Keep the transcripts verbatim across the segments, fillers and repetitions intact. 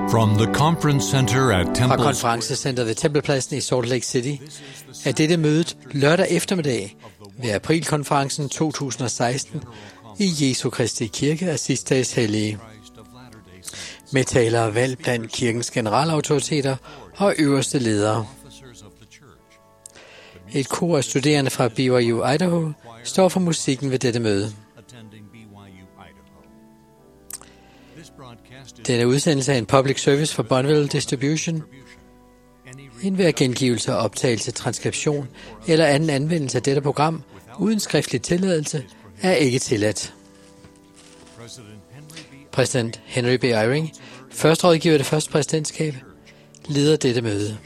From the conference center at Fra Temple konferencecenteret ved Tempelpladsen i Salt Lake City er dette mødet lørdag eftermiddag ved aprilkonferencen to tusind og seksten i Jesu Kristi Kirke af sidste dages hellige. Med talere valgt blandt kirkens generalautoriteter og øverste ledere. Et kor af studerende fra B Y U Idaho står for musikken ved dette møde. Denne udsendelse er en public service for Bonneville Distribution. Enhver gengivelse, optagelse, transkription eller anden anvendelse af dette program uden skriftlig tilladelse er ikke tilladt. Præsident Henry B. Eyring, første rådgiver i det første præsidentskab, leder dette møde.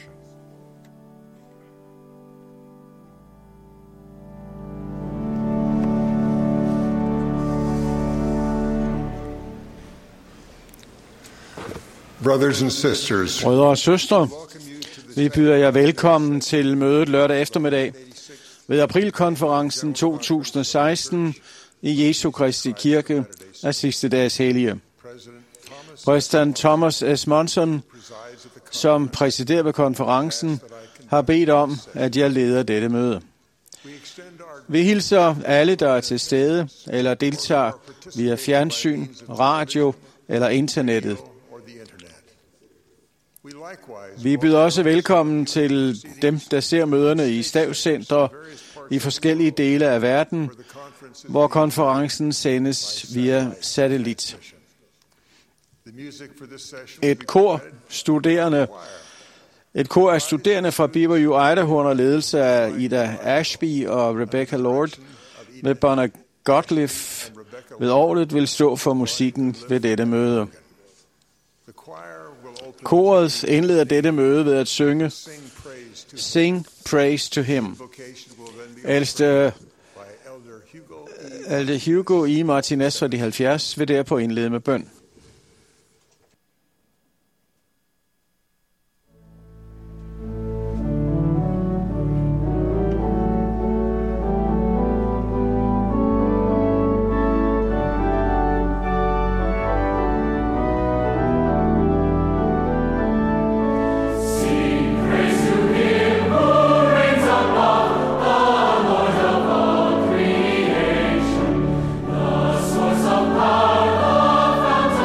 Brothers and sisters, Brødre og søstre, vi byder jer velkommen til mødet lørdag eftermiddag ved aprilkonferencen to tusind og seksten i Jesu Kristi Kirke af sidste dages hellige. Præsident Thomas S. Monson, som præsiderer ved konferencen, har bedt om, at jeg leder dette møde. Vi hilser alle, der er til stede eller deltager via fjernsyn, radio eller internettet. Vi byder også velkommen til dem, der ser møderne i stavscentre i forskellige dele af verden, hvor konferencen sendes via satellit. Et kor, studerende, et kor af studerende fra B Y U Idaho under ledelse af Ida Ashby og Rebecca Lord med Bonner Gottlieb ved orglet vil stå for musikken ved dette møde. Koret indleder dette møde ved at synge Sing Praise to Him. Ældste Elder Hugo E. Martinez fra de halvfjerds vil derpå indlede med bøn. Power of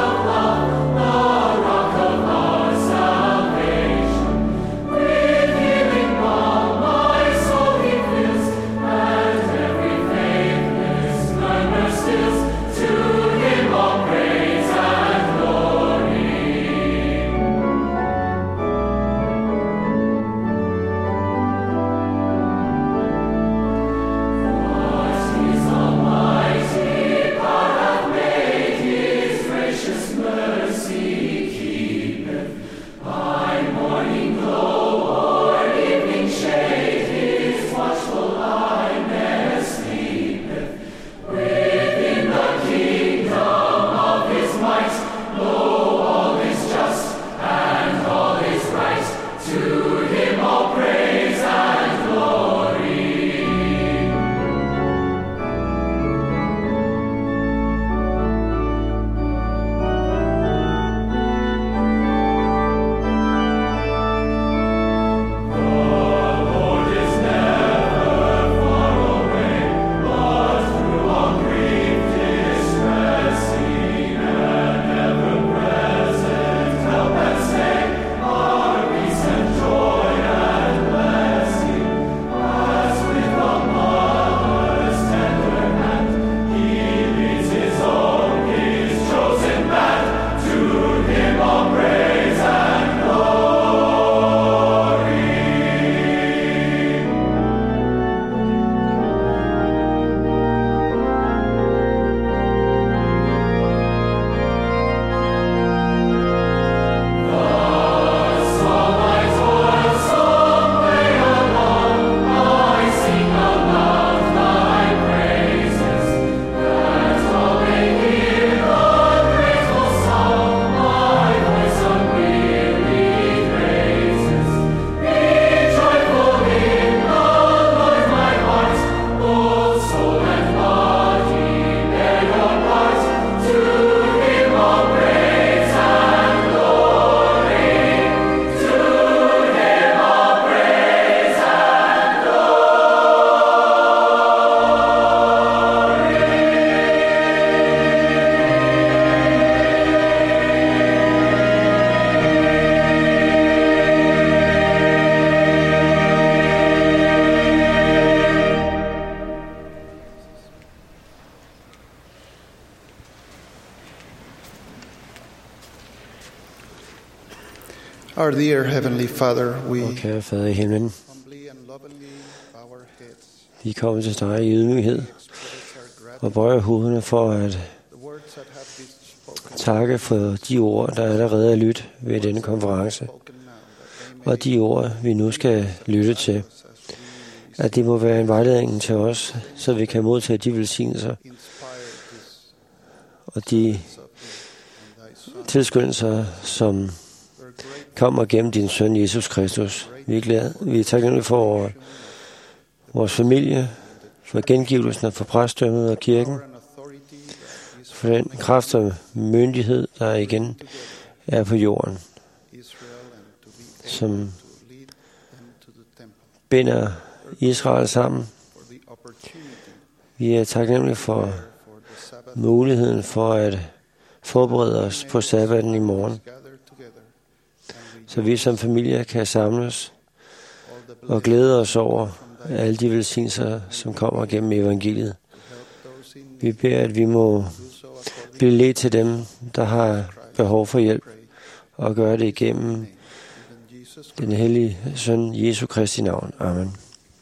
Our dear Heavenly Father, we Og kære Fader i himlen, humbly and lovingly bow our heads. vi kommer til dig i ydmyghed og bøjer hovederne for at The words that have been spoken takke for de ord, der allerede er lyttet ved denne konference, spoken now, that they may og de ord, vi nu skal lytte til, us as we at det må være en vejledning til os, så vi kan modtage de velsignelser inspire this og de suffering and thy Son. tilskyndelser, som We're grateful kommer gennem din søn Jesus Kristus. Vi er glade, vi er taknemmelige for vores familie, for gengivelsen af for præstdømmet og kirken, and authority that is for den kraft og myndighed, der igen er på jorden, Israel, and to be able som to lead them to the temple. binder Israel sammen. For the opportunity Vi er taknemmelige for for the Sabbath muligheden for at forberede os på sabbaten i morgen, gather together, and we så vi som familie kan samles all the og blessings glæde os over alle de velsignelser, som kommer gennem evangeliet. to help those in need. Vi beder, at vi må Do so according blive ledt til dem, der har behov for hjælp, to pray. og gøre det igennem Even Jesus den hellige søn Jesu Kristi navn. Amen.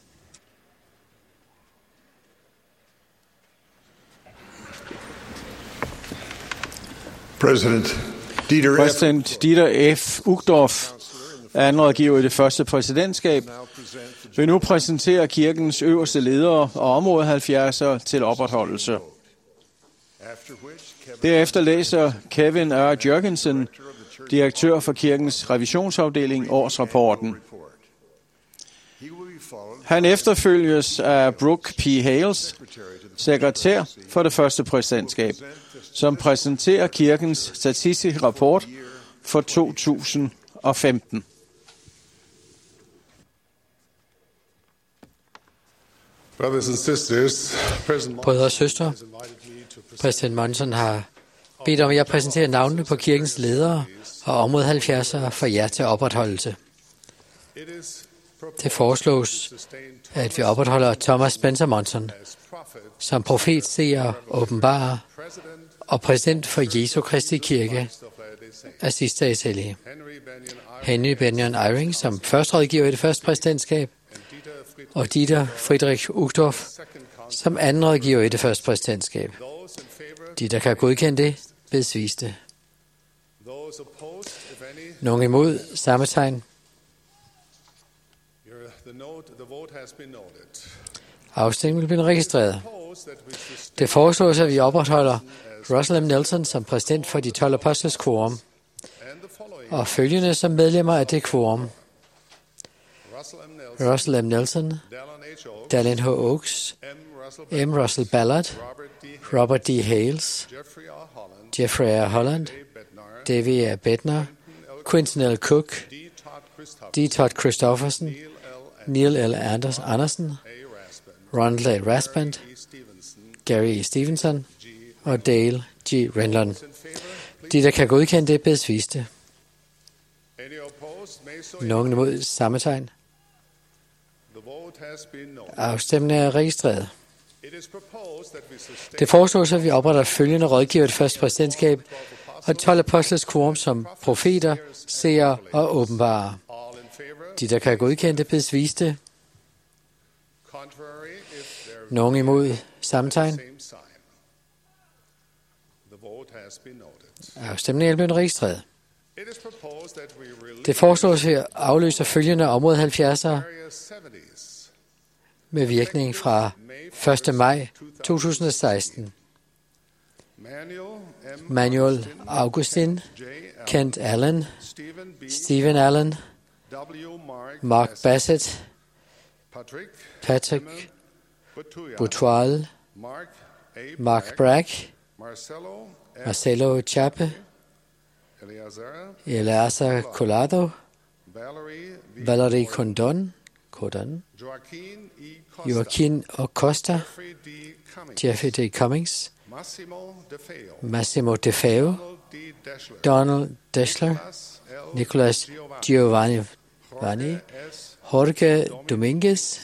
President Dieter F. Præsident Dieter F. Uchtdorf, andenrådgiver i det første præsidentskab, vil nu præsentere kirkens øverste ledere og område halvfjerdser til opretholdelse. Derefter læser Kevin R. Jørgensen, direktør for kirkens revisionsafdeling, årsrapporten. Han efterfølges af Brooke P. Hales, sekretær for det første præsidentskab, som præsenterer kirkens statistiske rapport for to tusind og femten. Brothers and sisters, President Brødre og søstre, præsident Monson har bedt om, at jeg præsenterer navnene på kirkens ledere og område halvfjerdser for jer til opretholdelse. Det foreslås, at vi opretholder Thomas Spencer Monson som profet, seer, åbenbarer og præsident for Jesu Kristi Kirke af sidste dages hellige. Henry Benyon Eyring som første rådgiver i det første præsidentskab, og Dieter Friedrich Uchtdorf som anden rådgiver i det første præsidentskab. De, der kan godkende det, bedes vise det. Nogen imod, samme tegn. Afstemningen vil blive registreret. Det foreslås, at vi opretholder Russell M. Nelson som præsident for de tolv apostles quorum, og følgende som medlemmer af det quorum: Russell M. Nelson, Dallin H. Oaks, M. Russell Ballard, Robert D. Hales, Jeffrey R. Holland, David R. Bednar, Quinton L. Cook, D. Todd Christofferson, Neil L. Anders Andersen, Ronald A. Rasband, Gary E. Stevenson og Dale G. Renlund. De, der kan godkende det, bedes vise det. Nogen imod, samme tegn. Afstemningen er registreret. Det foreslås, at vi opretter følgende rådgiver det første præsidentskab og tolv apostles quorum som profeter, seere og åbenbarer. De, der kan godkende det, bedes vise det. Nogen imod, samme tegn. Afstemningen er blevet registreret. Det foreslås, at vi afløser følgende område halvfjerdser med virkning fra første maj to tusind og seksten. Manuel Augustin, Kent Allen, Stephen Allen, Mark Bassett, Patrick Boutoil, Mark Bragg, Marcelo Chape, Eleazar Collado, Valerie Condon, Condon, Joaquin Acosta, Jeffrey D. Cummings, Massimo De Feo, Donald Deschler, Nicolas Giovanni, Jorge Dominguez,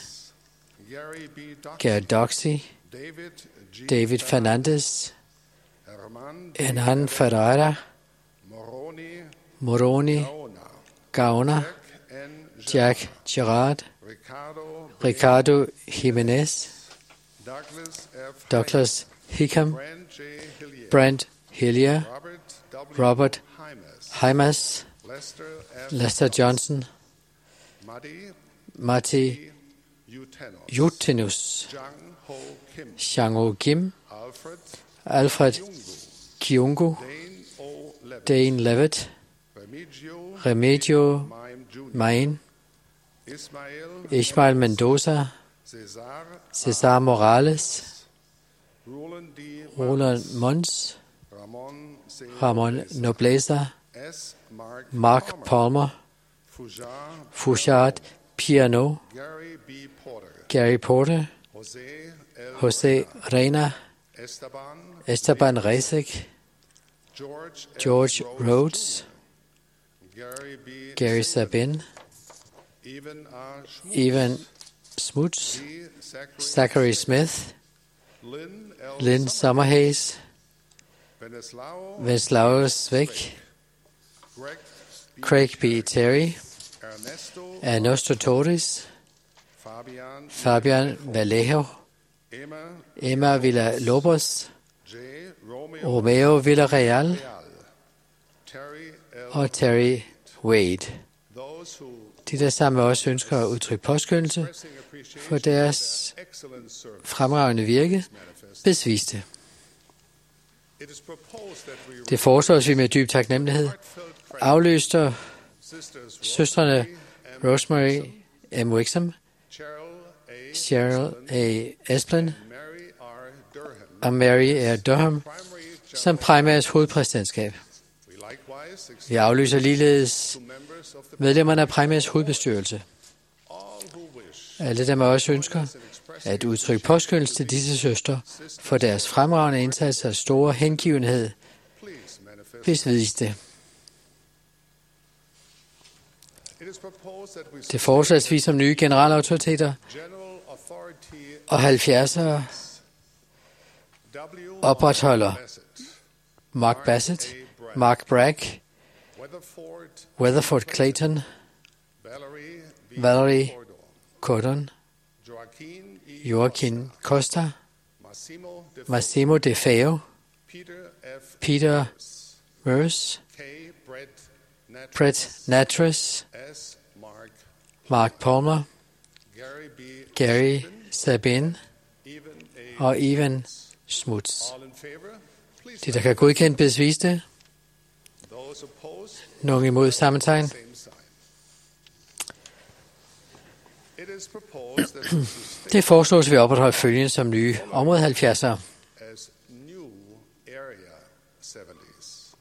Gary Doxy, David Fernandez, Hernan Ferreira, Moroni, Gaona, N. Jack Gerard, Ricardo Ricardo Jimenez, Douglas F. Douglas Hickam, Brand J. Hillier, Brent Hillier, Robert W. Robert Hymas, Hymas, Lester F. Lester Johnson, Muddy Matti Utenos, Jutinus, Jang Ho Kim, Xiangho Kim, Alfred Alfred Kiungu, Dane O. Levitt, Dane Levitt, Remigio Remigio Mime Junior, Main, Ismael Ismael Mendoza, Cesar Cesar Morales, Roland D. Roland Mons, Ramon C. Ramon Nobleza, S. Mark Mark Palmer, Fujar, Fouchard Piano, Gary B. Porter, Gary Porter, Jose L. Jose Reyna, Esteban, Esteban Rezek, George F. George Rhodes, Rhodes, Gary B. Gary Sabin, Evan R. Schmutz, Evan Smuts, G. Zachary, Zachary Smith, Lynn L. Lynn Summerhays, Veneslao, Veslao Svek, Greg B. Craig B. Terry, Ernesto, Ernesto Torres, Fabian, Fabian Vallejo, Emma, Emma Villa-Lobos, J. Romeo, Romeo Villarreal Real, Terry L. og Terry Wade. Those who De, der sammen med os ønsker at udtrykke påskyndelse expressing appreciation for deres excellent service. fremragende virke, besviste. It is proposed that we Det foreslås vi med dyb taknemmelighed afløster sisters søstrene Rosemary M. Wixom, Cheryl A. Cheryl A. Esplin Mary R. Durham, og Mary R. Durham primary som primærs hovedpræsidentskab. We likewise Vi aflyser ligeledes to members of the medlemmerne af primærs hovedbestyrelse. all who wish Alle dem af os ønsker at udtrykke påskyndelse til disse søstre for deres fremragende indsats og store hengivenhed, please manifest. besvides det. It is proposed that we Det foreslås vi som nye generalautoriteter general authority og halvfjerdsere W. opretholder Bassett, Mark Bassett, Mark Bragg, Weatherford, Weatherford Clayton, Valerie V. Valerie Cordon, Cordon, Joaquin E. Joaquin Costa, Massimo De Massimo De Feo, Peter F. Peter Merce, K. Brett Nat, Brett Natras, S. Mark, Mark Palmer, Gary B. Gary Sabin Even A. og Evan Smuts. All in favor? Please. De, der kan godkende, bevis det. Those opposed? Nogen imod samme tegn. Same sign. It is proposed that we sustain Det foreslås, at vi opretholder følgende som nye område halvfjerdsere. as new area seventies.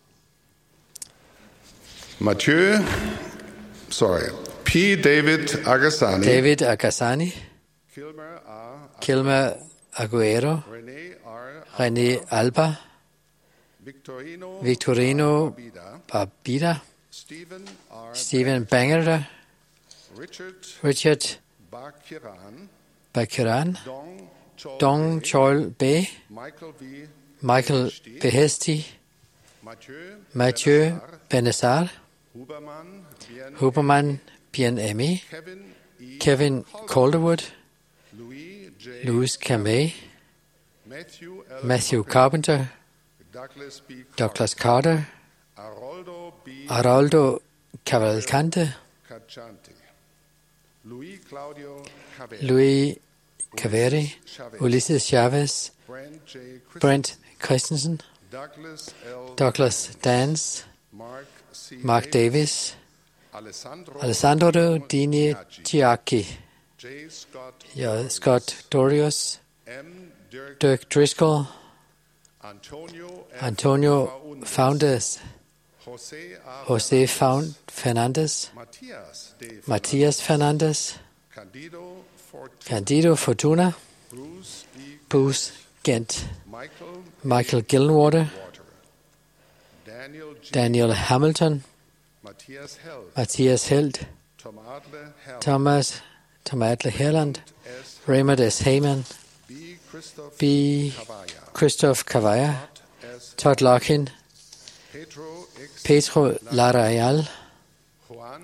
Mathieu, sorry, P. David Agassani, David Agassani, Kilmer R. Kilmer Aguero, René R. René Alba, Victorino, Victorino Abida, Barbida, Stephen R. Stephen Bangerter, Richard Richard Bakiran, Bakiran, Dong Chol, Dong Chol Bay, Michael V. Michael Behesti, Mathieu, Mathieu Benassar, Huberman, Bien, Huberman Bien-Aimé, Kevin E. Kevin Calderwood, Louis J. Louis Camay, Matthew L. Matthew Carpenter, Douglas B. Douglas Carter, Aroldo B. Aroldo Cavalcante, Caccianti, Louis Claudio Caveri, Louis Caveri, Ulysses Chavez, Brent J. Christ- Brent Christensen, Douglas L. Douglas Dance, Mark C. Mark Davis, Alessandro, Alessandro Dini Giacchi, J. Scott, J. Scott Dorius, M. Dirk, Dirk Driscoll, Antonio F. Antonio Faundes, Foundes, Jose A. Jose Faun Fernandez, Matthias D. Matias Fernandez, Candido Fort, Candido Fortuna, Bruce E. Bruce Gent, Michael Michael Gillenwater, Water, Daniel G. Daniel Hamilton, Matthias Held, Matthias Held, Tom Adler Held, Thomas Tomatle Herland, S. Raymond S. Heyman, B. Christoph B. Cavaya, Christoph Cavaya, S. Todd Larkin, Pedro X. Pedro Larreal, Juan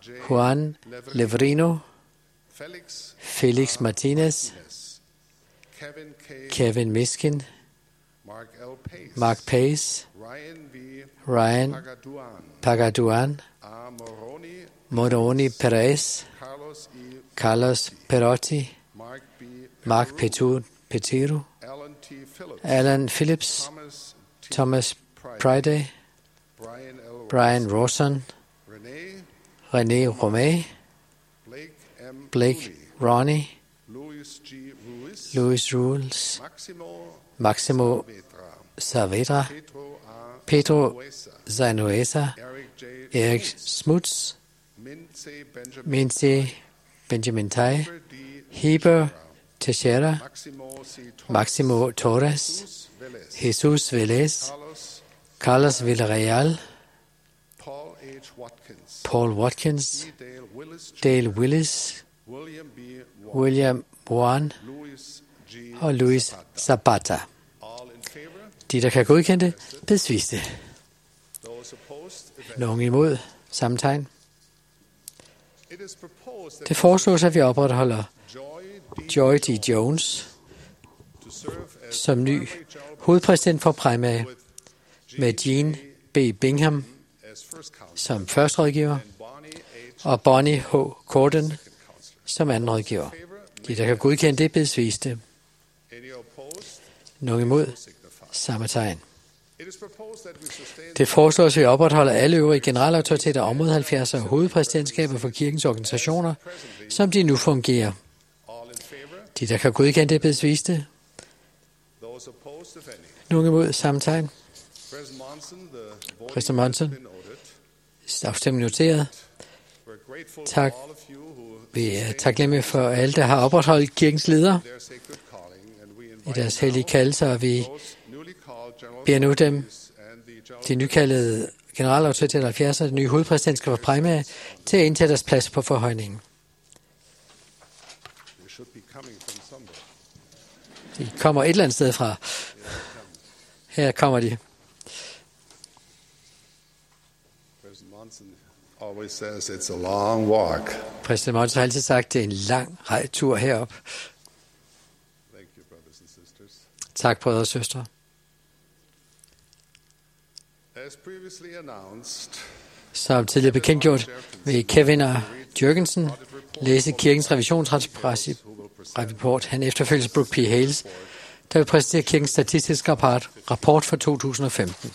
Juan Leverino, Felix Felix Martinez, Kevin K. Kevin Miskin, Mark L. Pace, Mark Pace, Ryan V. Ryan Pagaduan, Pagaduan, A. Moroni, Moroni Perez, Carlos E. Carlos Perotti, Mark B. Mark Petu- Petiro, Alan T. Phillips, Alan Phillips, Thomas T. Thomas Priday, Priday, Brian L. Brian Rawson, Renee, René Romay, Blake M. Blake Ronnie, Louis G. Ruiz, Louis Rules, Maximo Maximo Vetra, Saavedra, Pedro A. Pedro Huesa, Zanuesa, Eric J. Erik Schultz, Smuts, Minze Benjamin, Minze Benjamin Tai, Heber D. Heber Teixeira, Maximo C. Torres, Maximo Torres, Jesus Velez, Jesus Velez, Carlos Carlos Villarreal, Paul H. Watkins, Paul Watkins, E. Dale Willis, Dale Willis, William B. Warren, William Warren Louis G. og Luis Zapata. All in favor? De, der kan godkende, bedes vise det. Those opposed? If any. Nogen imod? Samme tegn. It is proposed that Det foreslås, at vi opretholder Joy D. Joy D. Jones to serve as som ny primary general hovedpræsident for Primary with med Jean B. Bingham as first counsel som første rådgiver and Bonnie H. og Bonnie H. Corden counselor. som anden rådgiver. Favor? De, der kan godkende det, bedes vise det. Any opposed? Nogen imod? Signify. Samme tegn. It is proposed that we sustain Det foreslås, at vi opretholder alle øvrige generalautoriteter og område halvfjerds og hovedpræsidentskaber for kirkens organisationer, som de nu fungerer. all in favor? De, der kan godkende det, bedes vise det. Those opposed, if any. Nogen imod? Samme tegn. President Monson, the voting Præsident Monson. has been noted. Afstemning noteret. We're grateful Tak. to all of you who Vi er taknemmelige for alle, der har opretholdt kirkens ledere their sacred calling, and we i invite deres hellige now kaldelse, og vi those newly called general beder nu dem, authorities and the general de nykaldede generalautoriteter halvfjerds og de nye hovedpræsidentskaber for Primary, til at indtage deres plads på forhøjningen. they should be coming from somewhere. De kommer et eller andet sted fra. Her kommer de. President Monson always says it's a long walk. Præsident Monson har altid sagt, at det er en lang tur herop. Thank you, brothers and sisters. Tak, brødre og søstre. As previously announced, Som tidligere bekendtgjort vil Kevin og Jørgensen læse kirkens revisionsrapport. Han efterfølges Brooke P. Hales, der vil præsentere kirkens statistiske rapport, rapport for to tusind og femten.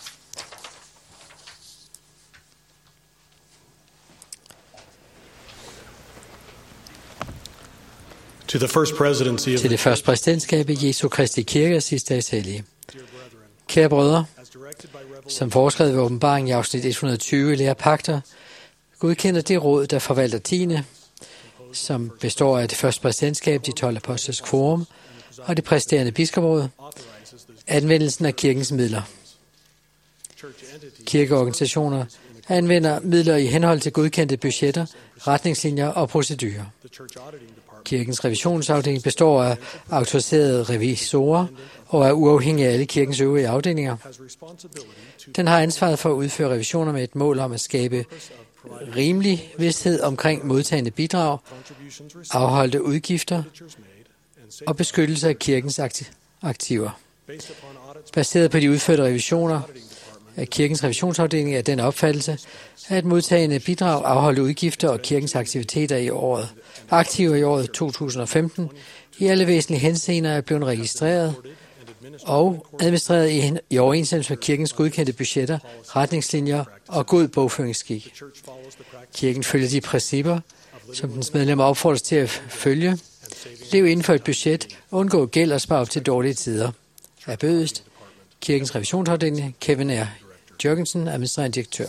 To the first presidency of Til the det første præsidentskab i Jesu Kristi Kirke og sidste dages hellige. Kære brødre, as directed by Revelation, som foreskrevet ved åbenbaring i afsnit et hundrede og tyve lærer pagter, godkender det råd, der forvalter tiende, som består af det første præsidentskab, de tolv apostles quorum og det præsiderende biskopråd, authorizes the anvendelsen af kirkens midler. church entity Kirkeorganisationer anvender midler i henhold til godkendte budgetter, retningslinjer og procedurer. the church auditing department Kirkens revisionsafdeling består af autoriserede revisorer og er uafhængig af alle kirkens øvrige afdelinger. has responsibility to Den har ansvaret for at udføre revisioner med et mål om at skabe rimelig vidsthed omkring modtagende bidrag, contributions received, afholdte udgifter expenditures made, and og beskyttelse af kirkens akti- aktiver. based upon audits Baseret på de udførte revisioner af kirkens revisionsafdeling er den opfattelse, at modtagende bidrag, afholdte udgifter og kirkens aktiviteter i året, aktive i året to tusind og femten, i alle væsentlige henseender er blevet registreret og administreret i, hen- i overensstemmelse med kirkens godkendte budgetter, retningslinjer og god bogføringsskik. church follows the practice Kirken følger de principper, som dens medlemmer opfordres til at følge. Lev inden for et budget, undgå gæld og spar op til dårlige tider. Er bødest. Kirkens revisionsafdeling, Kevin R. Jørgensen, administrerende direktør.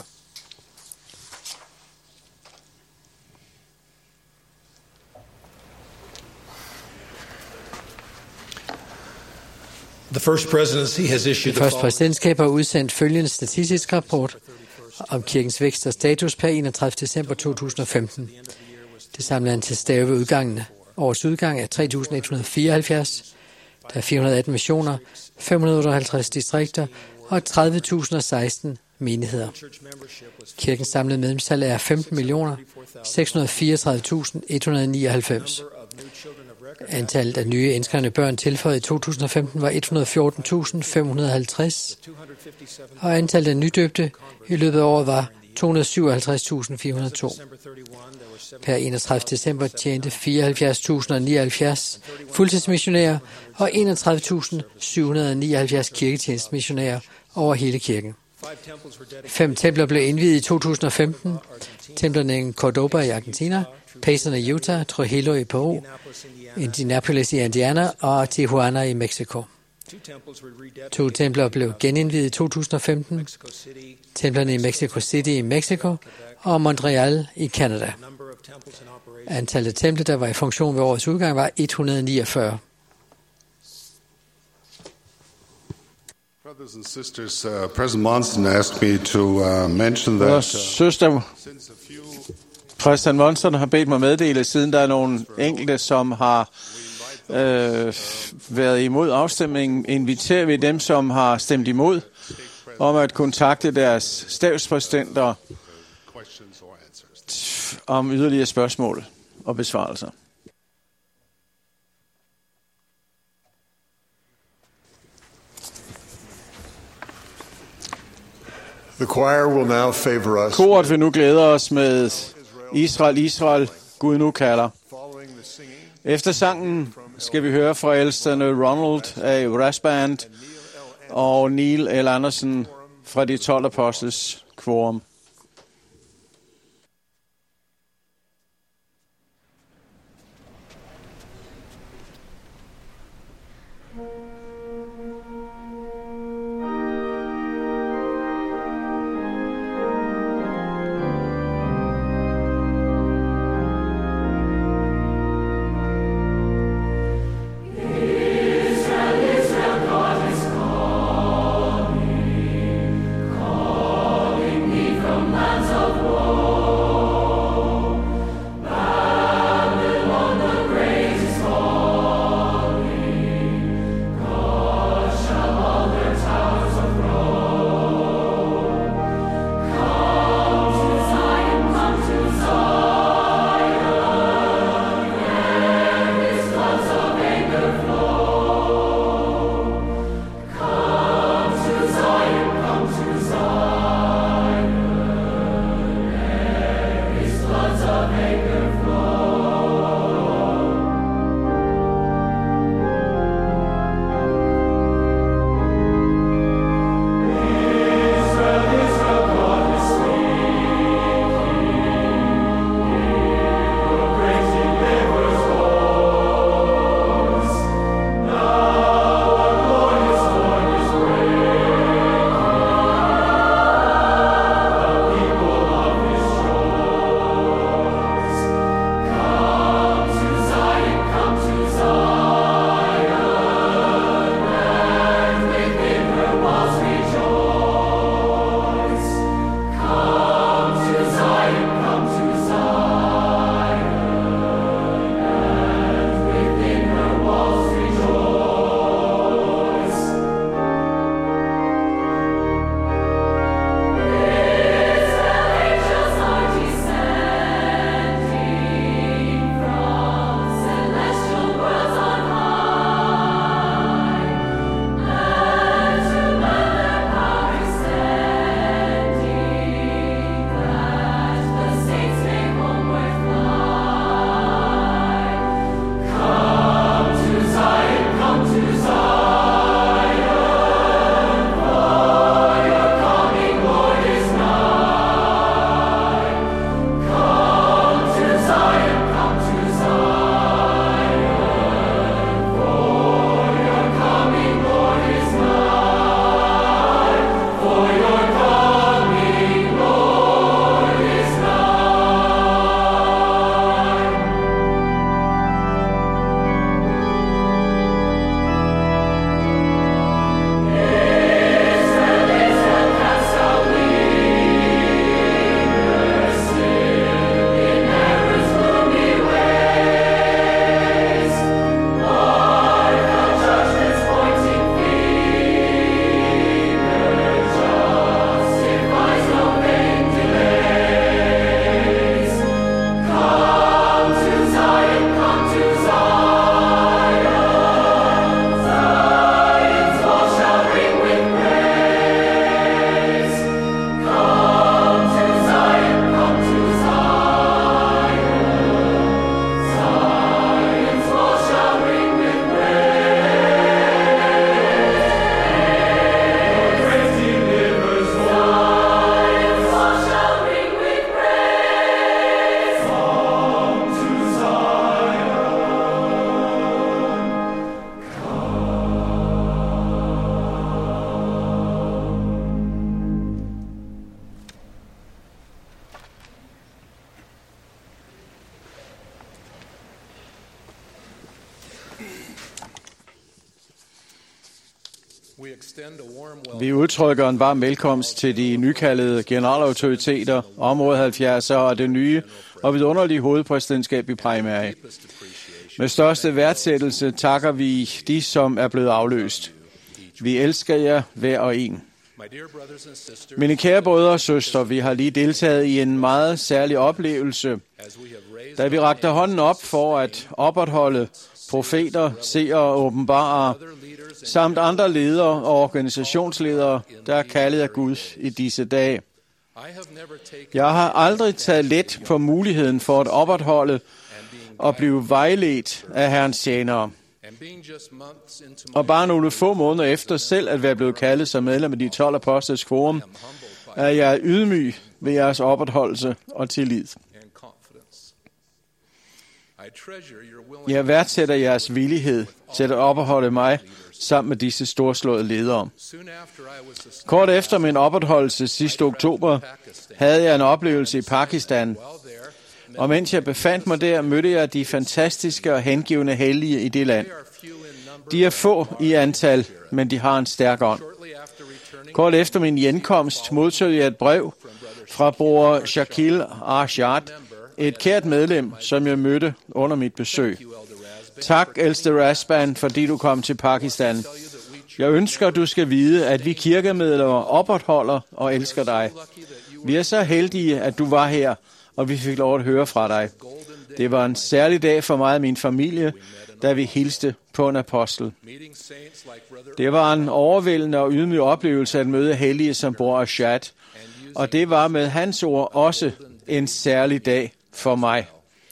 The first presidency has issued Det første præsidentskab har udsendt følgende statistisk rapport om kirkens vækst og status per enogtredivte december to tusind og femten. Det samlede antal stave ved udgangen. Årets udgang er tre tusind et hundrede og fireoghalvfjerds. Der er fire hundrede og atten missioner, fem hundrede og otteoghalvtreds distrikter og tredive tusind og seksten menigheder. Kirkens samlede medlemstal er femten millioner seks hundrede fireogtredive tusind et hundrede nioghalvfems. Antallet af nye indskrevne børn tilføjet i to tusind og femten var et hundrede og fjorten tusind fem hundrede og halvtreds, og antallet af nydøbte i løbet af året var to hundrede og syvoghalvtreds tusind fire hundrede og to. Per enogtredivte december tjente fireoghalvfjerds tusind og nioghalvfjerds fuldtidsmissionærer og enogtredive tusind syv hundrede og nioghalvfjerds kirketjenestemissionærer over hele kirken. Fem templer blev indviet i to tusind og femten. Templerne i Cordoba i Argentina, Payson i Utah, Trujillo i Peru, Indianapolis i Indiana og Tijuana i Mexico. To templer blev genindviet i to tusind og femten. Templerne i Mexico City i Mexico og Montreal i Canada. Antallet af templer, der var i funktion ved årets udgang, var et hundrede og niogfyrre. Brothers and sisters, uh, President Monson asked me to uh, mention that Og uh, søster, since a few præsident Monson har bedt mig meddele, siden der er nogle enkelte, som har øh, været imod afstemningen, inviterer vi dem, som har stemt imod, om at kontakte deres stabspræsidenter questions or answers. om yderligere spørgsmål og besvarelser. The choir will now favor us. Koret vil nu glæde os med Israel, Israel, Gud nu kalder. Following the singing, Efter sangen skal vi høre fra ældsterne Ronald A. Rasband og Neil L. Andersen fra de tolv apostles quorum. Calling me from Vi udtrykker en varm velkomst til de nykaldede generalautoriteter, område halvfjerdser og det nye og vidunderlige hovedpræsidentskab i Primary. Med største værdsættelse takker vi de, som er blevet afløst. Vi elsker jer hver og en. Mine kære brødre og søstre, vi har lige deltaget i en meget særlig oplevelse, da vi rakte hånden op for at opretholde profeter, seere og åbenbarer, samt andre ledere og organisationsledere, der er kaldet af Gud i disse dage. Jeg har aldrig taget let på muligheden for at opretholde og blive vejledt af Herrens tjenere. Og bare nogle få måneder efter selv at være blevet kaldet som medlem af de tolv apostles forum, er jeg ydmyg ved jeres opretholdelse og tillid. Jeg værdsætter jeres villighed til at opretholde mig sammen med disse storslåede ledere. Kort efter min opretholdelse sidste oktober, havde jeg en oplevelse i Pakistan. Og mens jeg befandt mig der, mødte jeg de fantastiske og hengivne hellige i det land. De er få i antal, men de har en stærk ånd. Kort efter min hjemkomst modtog jeg et brev fra bror Shakil Arshad, et kært medlem, som jeg mødte under mit besøg. Tak, ældste Rasban, fordi du kom til Pakistan. Jeg ønsker, du skal vide, at vi kirkemedlemmer opretholder og elsker dig. Vi er så heldige, at du var her, og vi fik lov at høre fra dig. Det var en særlig dag for mig og min familie, da vi hilste på en apostel. Det var en overvældende og ydmyg oplevelse at møde hellige som bror Arshad, og det var med hans ord også en særlig dag for mig.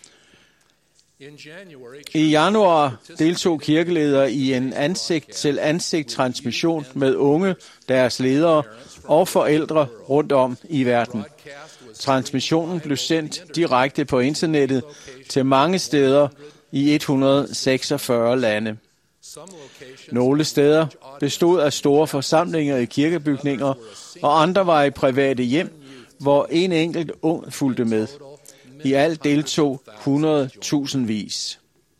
I januar deltog kirkeledere i en ansigt-til-ansigt-transmission med unge, deres ledere og forældre rundt om i verden. Transmissionen blev sendt direkte på internettet til mange steder i et hundrede seksogfyrre lande. Nogle steder bestod af store forsamlinger i kirkebygninger, og andre var i private hjem, hvor en enkelt ung fulgte med. I alt deltog hundrede tusindvis.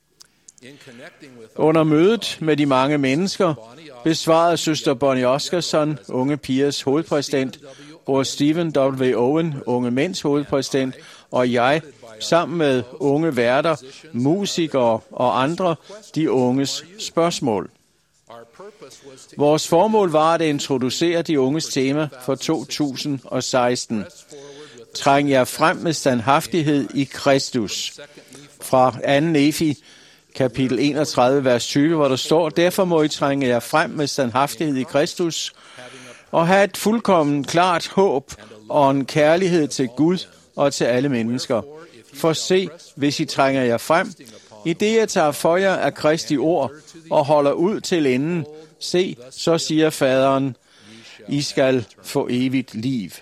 Under mødet med de mange mennesker besvarede søster Bonnie Oscarson, unge pigers hovedpræsident, bror Stephen W. Owen, unge mænds hovedpræsident, og jeg, sammen med unge værter, musikere og andre, de unges spørgsmål. Vores formål var at introducere de unges tema for to tusind og seksten. Træng jer frem med standhaftighed i Kristus. Fra anden Nefi, kapitel enogtredive, vers tyve, hvor der står, derfor må I trænge jer frem med standhaftighed i Kristus, og have et fuldkommen klart håb og en kærlighed til Gud og til alle mennesker. For se, hvis I trænger jer frem, i det jeg tager for jer af Kristi ord og holder ud til enden, se, så siger faderen, I skal få evigt liv.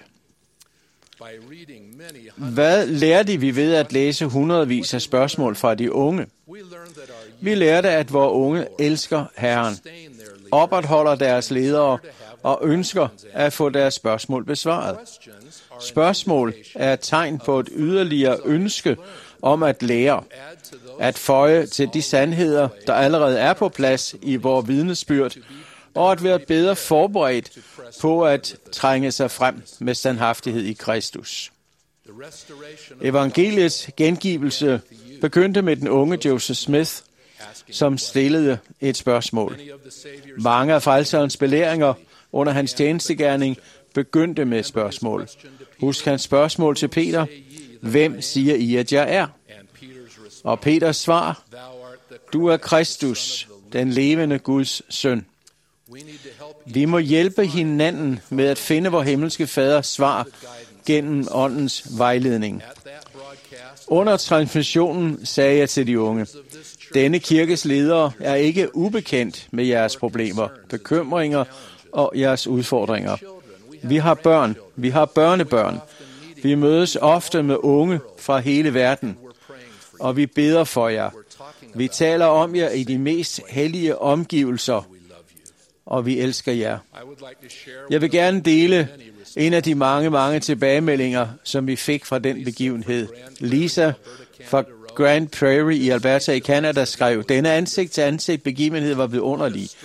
Hvad lærte vi ved at læse hundredvis af spørgsmål fra de unge? Vi lærte, at vores unge elsker Herren, opretholder deres ledere og ønsker at få deres spørgsmål besvaret. Spørgsmål er et tegn på et yderligere ønske om at lære, at føje til de sandheder, der allerede er på plads i vores vidnesbyrd, og at være bedre forberedt på at trænge sig frem med standhaftighed i Kristus. Evangeliets gengivelse begyndte med den unge Joseph Smith, som stillede et spørgsmål. Mange af frelserens belæringer under hans tjenestegerning begyndte med et spørgsmål. Husk hans spørgsmål til Peter. Hvem siger I, at jeg er? Og Peters svar, du er Kristus, den levende Guds søn. Vi må hjælpe hinanden med at finde vor himmelske faders svar gennem åndens vejledning. Under transmissionen sagde jeg til de unge, denne kirkes ledere er ikke ubekendt med jeres problemer, bekymringer og jeres udfordringer. Vi har børn, vi har børnebørn. Vi mødes ofte med unge fra hele verden, og vi beder for jer. Vi taler om jer i de mest hellige omgivelser, og vi elsker jer. Jeg vil gerne dele en af de mange, mange tilbagemeldinger, som vi fik fra den begivenhed. Lisa fra Grand Prairie i Alberta i Canada skrev, denne ansigt-til-ansigt begivenhed var vidunderlig.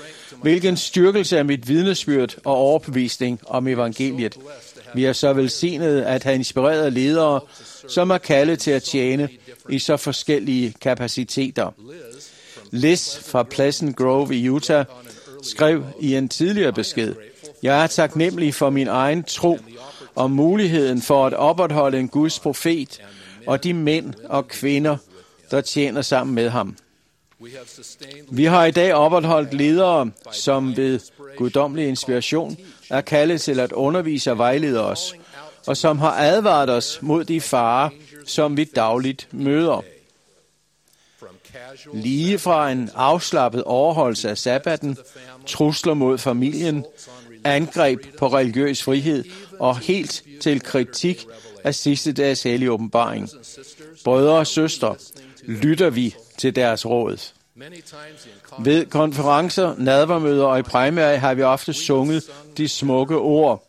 Hvilken styrkelse af mit vidnesbyrd og overbevisning om evangeliet. Vi er så velsignede at have inspirerede ledere, som er kaldet til at tjene i så forskellige kapaciteter. Liz fra Pleasant Grove i Utah skrev i en tidligere besked: Jeg er taknemmelig for min egen tro og muligheden for at opretholde en Guds profet og de mænd og kvinder, der tjener sammen med ham. Vi har i dag opretholdt ledere, som ved guddommelig inspiration er kaldet til at undervise og vejlede os, og som har advaret os mod de farer, som vi dagligt møder. Lige fra en afslappet overholdelse af sabbaten, trusler mod familien, angreb på religiøs frihed og helt til kritik af sidste dags hellige åbenbaring. Brødre og søstre, lytter vi til deres råd. Ved konferencer, nadvermøder og i primære har vi ofte sunget de smukke ord: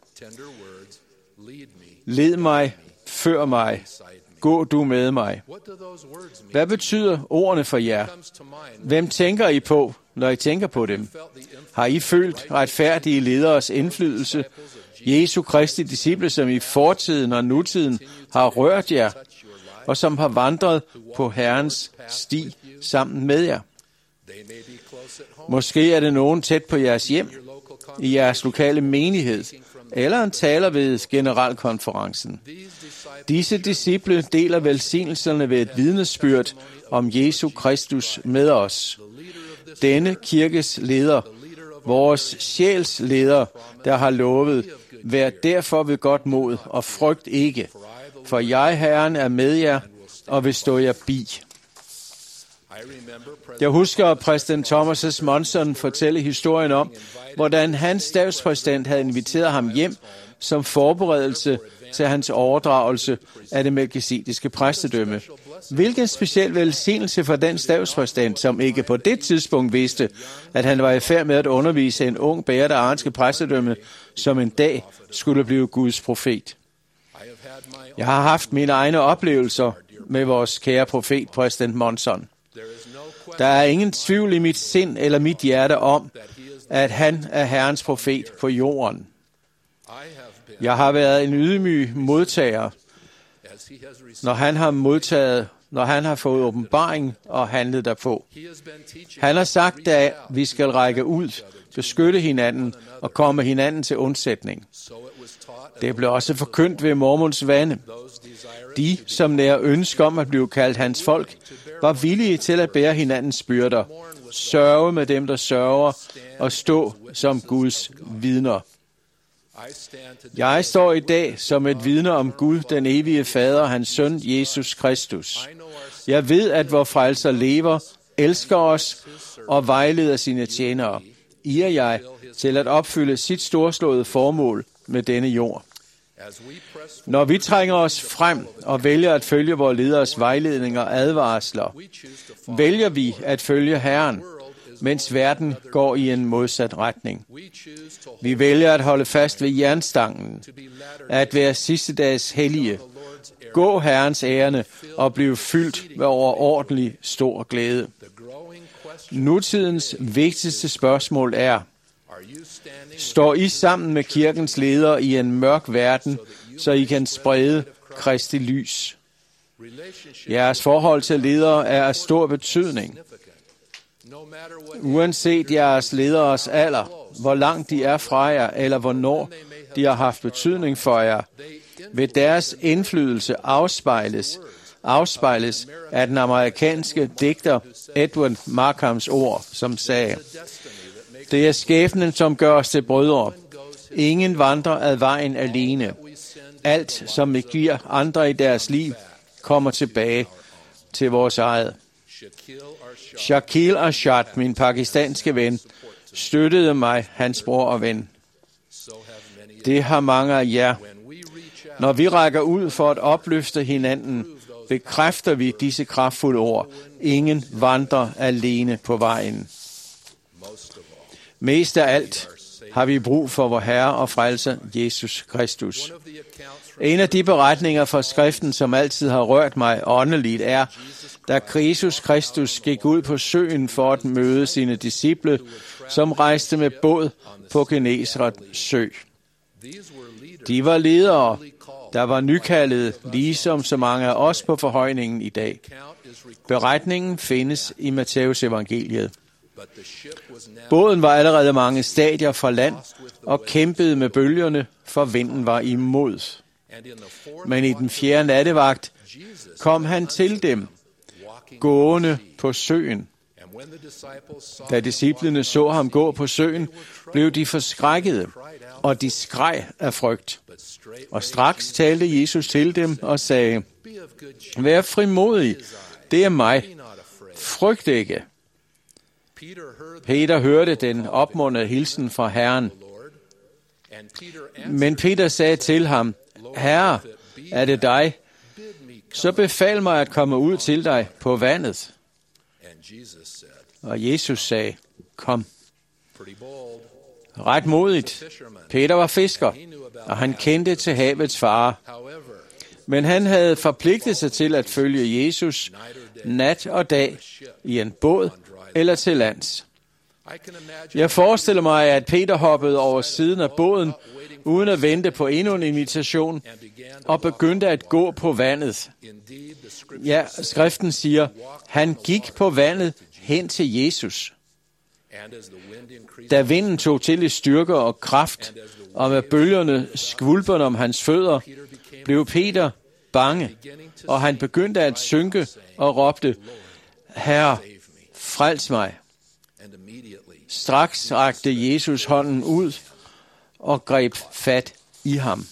Led mig, før mig, gå du med mig. Hvad betyder ordene for jer? Hvem tænker I på, når I tænker på dem? Har I følt retfærdige lederes indflydelse? Jesu Kristi disciple, som i fortiden og nutiden har rørt jer, og som har vandret på Herrens sti sammen med jer. Måske er det nogen tæt på jeres hjem, i jeres lokale menighed, eller en taler ved generalkonferencen. Disse disciple deler velsignelserne ved et vidnesbyrd om Jesu Kristus med os. Denne kirkes leder, vores sjæls leder, der har lovet: vær derfor ved godt mod og frygt ikke, for jeg, Herren, er med jer og vil stå jer bi. Jeg husker præsident Thomas S. Monson fortælle historien om, hvordan hans stabspræsident havde inviteret ham hjem som forberedelse til hans overdragelse af det melkizediske præstedømme. Hvilken speciel velsignelse for den stabspræsident, som ikke på det tidspunkt vidste, at han var i færd med at undervise en ung bærer af det aranske præstedømme, som en dag skulle blive Guds profet. Jeg har haft mine egne oplevelser med vores kære profet, præsident Monson. Der er ingen tvivl i mit sind eller mit hjerte om, at han er Herrens profet på jorden. Jeg har været en ydmyg modtager, når han har modtaget, når han har fået åbenbaring og handlet derpå. Han har sagt, at vi skal række ud, beskytte hinanden og komme hinanden til undsætning. Det blev også forkyndt ved Mormons vande. De, som nærer ønske om at blive kaldt hans folk, var villige til at bære hinandens byrder, sørge med dem, der sørger, og stå som Guds vidner. Jeg står i dag som et vidne om Gud, den evige Fader og hans søn, Jesus Kristus. Jeg ved, at vor frelser lever, elsker os og vejleder sine tjenere, I og jeg, til at opfylde sit storslåede formål med denne jord. Når vi trænger os frem og vælger at følge vores leders vejledninger og advarsler, vælger vi at følge Herren, mens verden går i en modsat retning. Vi vælger at holde fast ved jernstangen, at være sidste dags hellige, gå Herrens ærende og blive fyldt med overordentlig stor glæde. Nutidens vigtigste spørgsmål er: står I sammen med kirkens ledere i en mørk verden, så I kan sprede Kristi lys? Jeres forhold til ledere er af stor betydning. Uanset jeres lederes alder, hvor langt de er fra jer, eller hvornår de har haft betydning for jer, vil deres indflydelse afspejles, afspejles af den amerikanske digter Edward Markhams ord, som sagde: det er skæbnen, som gør os til brødre. Ingen vandrer ad vejen alene. Alt, som vi giver andre i deres liv, kommer tilbage til vores eget. Shakil Ashad, min pakistanske ven, støttede mig, hans bror og ven. Det har mange af jer. Når vi rækker ud for at opløfte hinanden, bekræfter vi disse kraftfulde ord: ingen vandrer alene på vejen. Mest af alt har vi brug for vor Herre og Frelser, Jesus Kristus. En af de beretninger fra skriften, som altid har rørt mig åndeligt, er, da Jesus Kristus gik ud på søen for at møde sine disciple, som rejste med båd på Genesaret sø. De var ledere, der var nykaldede, ligesom så mange af os på forhøjningen i dag. Beretningen findes i Matteus evangeliet. Båden var allerede mange stadier fra land og kæmpede med bølgerne, for vinden var imod. Men i den fjerde nattevagt kom han til dem, gående på søen. Da disciplene så ham gå på søen, blev de forskrækkede, og de skreg af frygt. Og straks talte Jesus til dem og sagde, vær frimodig, det er mig. Frygt ikke. Peter hørte den opmuntrende hilsen fra Herren. Men Peter sagde til ham, Herre, er det dig? Så befal mig at komme ud til dig på vandet. Og Jesus sagde, kom. Ret modigt. Peter var fisker, og han kendte til havets fare. Men han havde forpligtet sig til at følge Jesus nat og dag i en båd eller til lands. Jeg forestiller mig, at Peter hoppede over siden af båden, uden at vente på endnu en invitation, og begyndte at gå på vandet. Ja, skriften siger, han gik på vandet hen til Jesus. Da vinden tog til i styrke og kraft, og med bølgerne skvulperne om hans fødder, blev Peter bange, og han begyndte at synke og råbte, Herre, frels mig. Straks rakte Jesus hånden ud og greb fat i ham.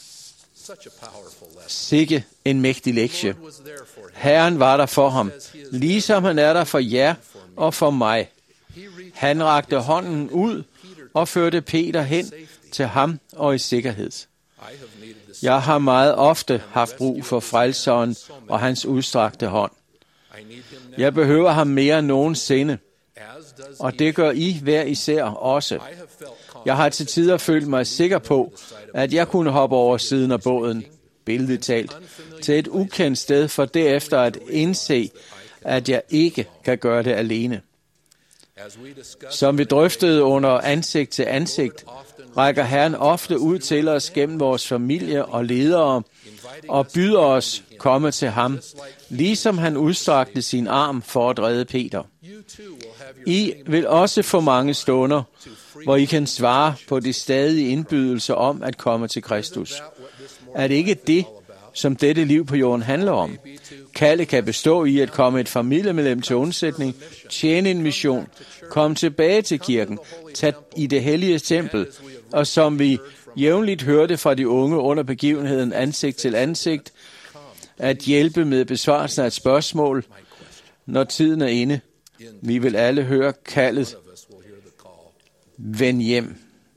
Sikke en mægtig lektie. Herren var der for ham, ligesom han er der for jer og for mig. Han rakte hånden ud og førte Peter hen til ham og i sikkerhed. Jeg har meget ofte haft brug for frelseren og hans udstrakte hånd. Jeg behøver ham mere end nogensinde, og det gør I hver især også. Jeg har til tider følt mig sikker på, at jeg kunne hoppe over siden af båden, billedligt talt, til et ukendt sted, for derefter at indse, at jeg ikke kan gøre det alene. Som vi drøftede under ansigt til ansigt, rækker Herren ofte ud til os gennem vores familie og ledere, og byder os komme til ham, ligesom han udstrakte sin arm for at redde Peter. I vil også få mange stunder, hvor I kan svare på de stadige indbydelser om at komme til Kristus. Er det ikke det, som dette liv på jorden handler om? Kaldet kan bestå i at komme et familiemedlem til undsætning, tjene en mission, komme tilbage til kirken, tage i det hellige tempel, og som vi jævnligt hørte fra de unge under begivenheden ansigt til ansigt, at hjælpe med besvarelsen af et spørgsmål, når tiden er inde. Vi vil alle høre kaldet. Vend hjem.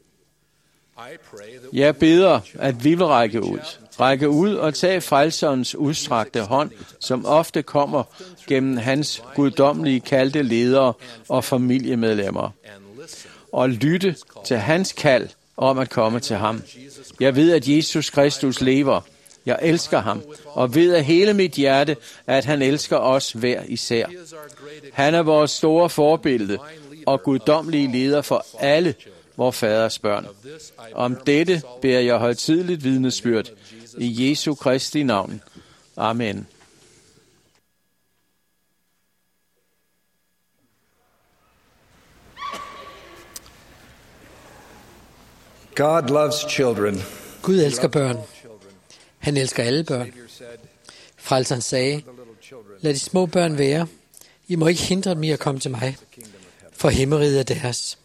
Jeg beder, at vi vil række ud. Række ud og tage frelserens udstrakte hånd, som ofte kommer gennem hans guddommelige kaldte ledere og familiemedlemmer. Og lytte til hans kald om at komme til ham. Jeg ved, at Jesus Kristus lever. Jeg elsker ham, og ved af hele mit hjerte, at han elsker os hver især. Han er vores store forbillede og guddommelige leder for alle vores faders børn. Om dette beder jeg højtideligt vidnesbyrd i Jesu Kristi navn. Amen. God loves children. Gud elsker børn. Han elsker alle børn. Frelseren sagde, lad de små børn være. I må ikke hindre dem i at komme til mig, for himmeriget er deres.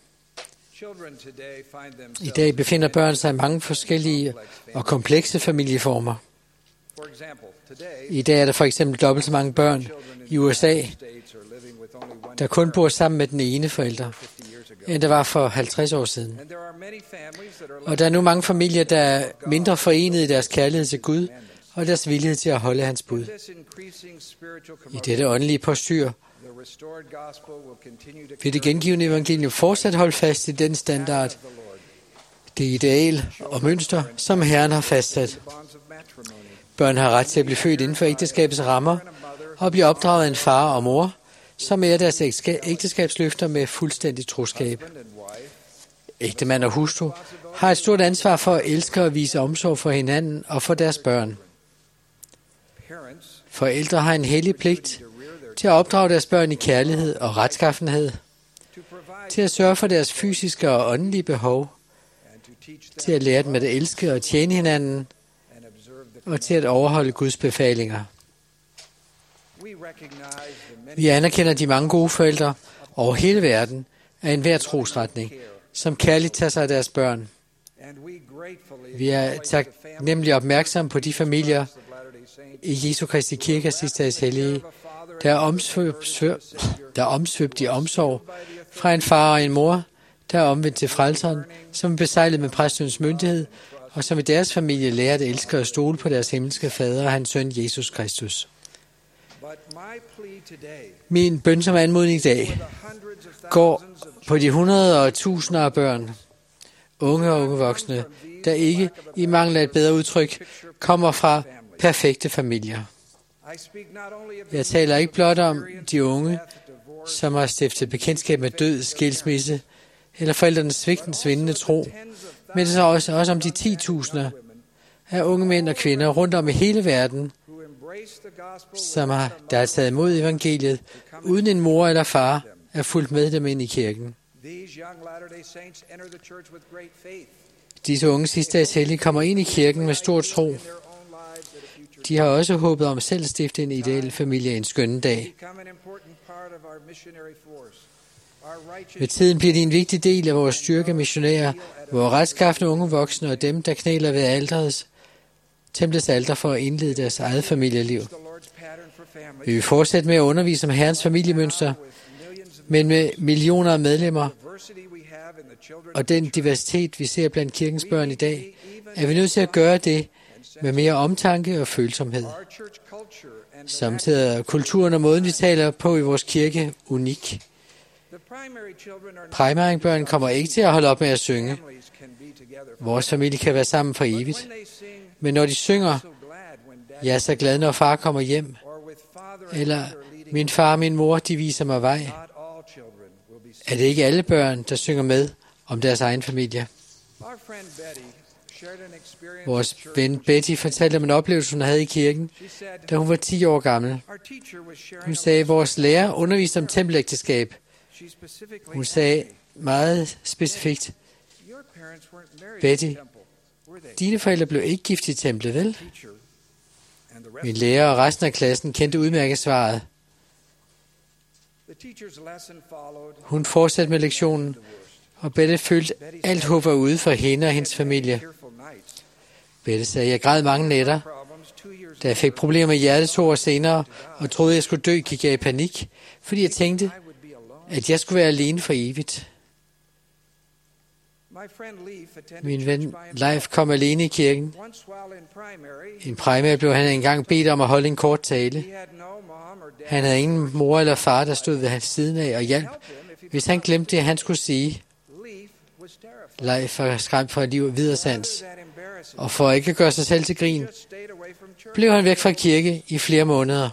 I dag befinder børn sig i mange forskellige og komplekse familieformer. I dag er der for eksempel dobbelt så mange børn i U S A, der kun bor sammen med den ene forælder, end der var for halvtreds år siden. Og der er nu mange familier, der er mindre forenet i deres kærlighed til Gud og deres villighed til at holde hans bud. I dette åndelige postyr vil det gengivende evangelium fortsat holde fast i den standard, det ideal og mønster, som Herren har fastsat. Børn har ret til at blive født inden for ægteskabets rammer, og blive opdraget af en far og mor, som er deres ægteskabsløfter med fuldstændig troskab. Ægtemand og hustru har et stort ansvar for at elske og vise omsorg for hinanden og for deres børn. Forældre har en hellig pligt til at opdrage deres børn i kærlighed og retskaffenhed, til at sørge for deres fysiske og åndelige behov, til at lære dem at elske og tjene hinanden, og til at overholde Guds befalinger. Vi anerkender de mange gode forældre over hele verden af enhver trosretning, som kærligt tager sig af deres børn. Vi er taknemmelig opmærksomme på de familier i Jesu Kristi Kirke af sidste dages hellige, der er omsvøbt, der er omsvøbt i omsorg fra en far og en mor, der er omvendt til frelseren, som er besejlet med præstens myndighed, og som i deres familie lærer at elske og stole på deres himmelske fader og hans søn Jesus Kristus. Min bøn som anmodning i dag går på de hundrede og tusinder af børn, unge og unge voksne, der ikke, i mangel af et bedre udtryk, kommer fra perfekte familier. Jeg taler ikke blot om de unge, som har stiftet bekendtskab med død, skilsmisse, eller forældrenes svigtens svindende tro, men så også, også om de ti tusinder af unge mænd og kvinder rundt om i hele verden, som har, der har taget imod evangeliet, uden en mor eller far er fulgt med dem ind i kirken. Disse unge sidste dages hellige kommer ind i kirken med stor tro. De har også håbet om selv at stifte en ideel familie en skønne dag. Med tiden bliver de en vigtig del af vores styrke missionærer, vores retskaffende unge voksne og dem, der knæler ved alderets, templets alter for at indlede deres eget familieliv. Vi vil fortsætte med at undervise om Herrens familiemønster, men med millioner af medlemmer og den diversitet, vi ser blandt kirkens børn i dag, er vi nødt til at gøre det med mere omtanke og følsomhed. Samtidig er kulturen og måden, vi taler på i vores kirke, unik. Primary-børn kommer ikke til at holde op med at synge. Vores familie kan være sammen for evigt. Men når de synger, jeg er så glad, når far kommer hjem, eller min far og min mor, de viser mig vej, er det ikke alle børn, der synger med om deres egen familie. Vores ven Betty fortalte om en oplevelse, hun havde i kirken, da hun var ti år gammel. Hun sagde, at vores lærer underviste om tempelægteskab. Hun sagde meget specifikt, Betty, dine forældre blev ikke gift i templet, vel? Min lærer og resten af klassen kendte udmærket svaret. Hun fortsatte med lektionen, og Betty følte, alt håb var ude for hende og hendes familie. Betty sagde, jeg græd mange nætter. Da jeg fik problemer med hjertet to år senere, og troede, jeg skulle dø, gik jeg i panik, fordi jeg tænkte, at jeg skulle være alene for evigt. Min ven Leif kom alene i kirken. I en primær blev han engang bedt om at holde en kort tale. Han havde ingen mor eller far, der stod ved hans siden af og hjalp, hvis han glemte det, han skulle sige. Leif var skræmt for liv og videresans, og for ikke at gøre sig selv til grin, blev han væk fra kirke i flere måneder.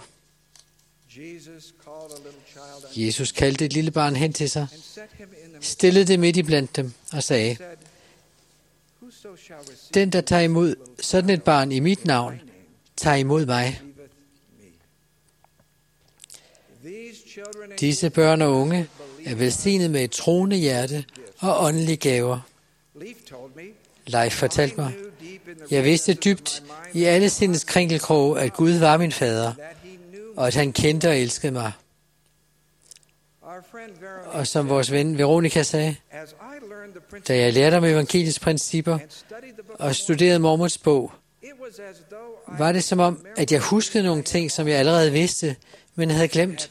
Jesus kaldte et lille barn hen til sig, stillede det midt i blandt dem og sagde, den, der tager imod sådan et barn i mit navn, tager imod mig. Disse børn og unge er velsignet med et troende hjerte og åndelige gaver. Leif fortalte mig, jeg vidste dybt i alle sindets krinkelkroge, at Gud var min fader, og at han kendte og elskede mig. Og som vores ven Veronica sagde, da jeg lærte om evangeliets principper og studerede Mormons bog, var det som om, at jeg huskede nogle ting, som jeg allerede vidste, men havde glemt.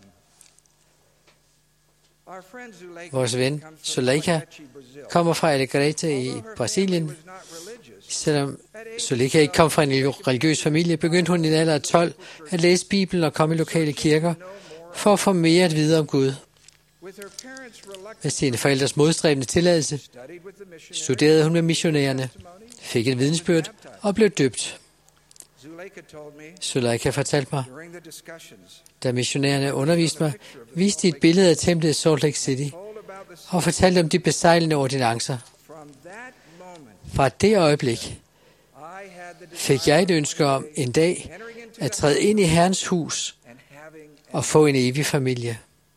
Vores ven Suleika kommer fra Alegrete i Brasilien. Selvom Suleika ikke kom fra en religiøs familie, begyndte hun i en alder af tolv at læse Bibelen og komme i lokale kirker for at få mere at vide om Gud. Med sine forældres modstræbende tilladelse studerede hun med missionærerne, fik et vidensbyrd og blev døbt. Zuleika fortalte mig, da missionærerne underviste mig, viste de et billede af templet i Salt Lake City og fortalte om de besejlende ordinancer. Fra det øjeblik fik jeg et ønske om en dag at træde ind i Herrens hus og få en evig familie.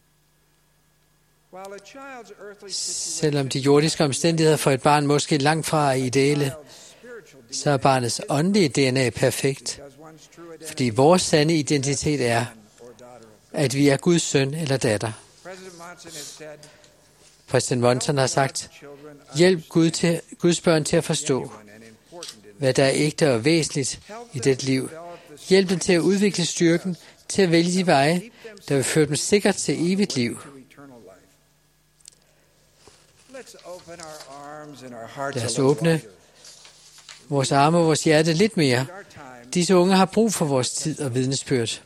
Selvom de jordiske omstændigheder for et barn måske langt fra er ideelle, så er barnets åndelige D N A perfekt, fordi vores sande identitet er, at vi er Guds søn eller datter. Præsident Monson har sagt, hjælp Gud til, Guds børn til at forstå, hvad der er ægte og væsentligt i det liv. Hjælp dem til at udvikle styrken, til at vælge de veje, der vil føre dem sikkert til evigt liv. Lad os åbne vores arme og vores hjerte lidt mere. Disse unge har brug for vores tid og vidnesbyrd.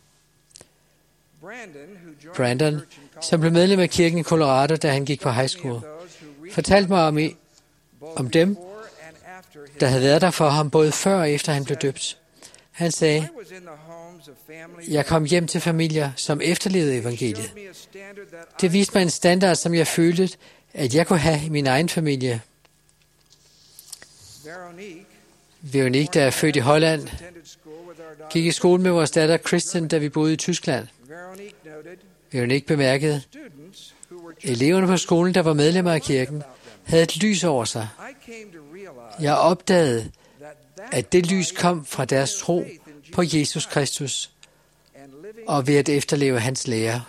Brandon, som blev medlem af kirken i Colorado, da han gik på high school, fortalte mig om, i, om dem, der havde været der for ham både før og efter han blev døbt. Han sagde, jeg kom hjem til familier, som efterlevede evangeliet. Det viste mig en standard, som jeg følte, at jeg kunne have i min egen familie. Veronique, der er født i Holland, gik i skole med vores datter Kristen, da vi boede i Tyskland. Veronique bemærkede, eleverne på skolen, der var medlemmer af kirken, havde et lys over sig. Jeg opdagede, at det lys kom fra deres tro på Jesus Kristus og ved at efterleve hans lære.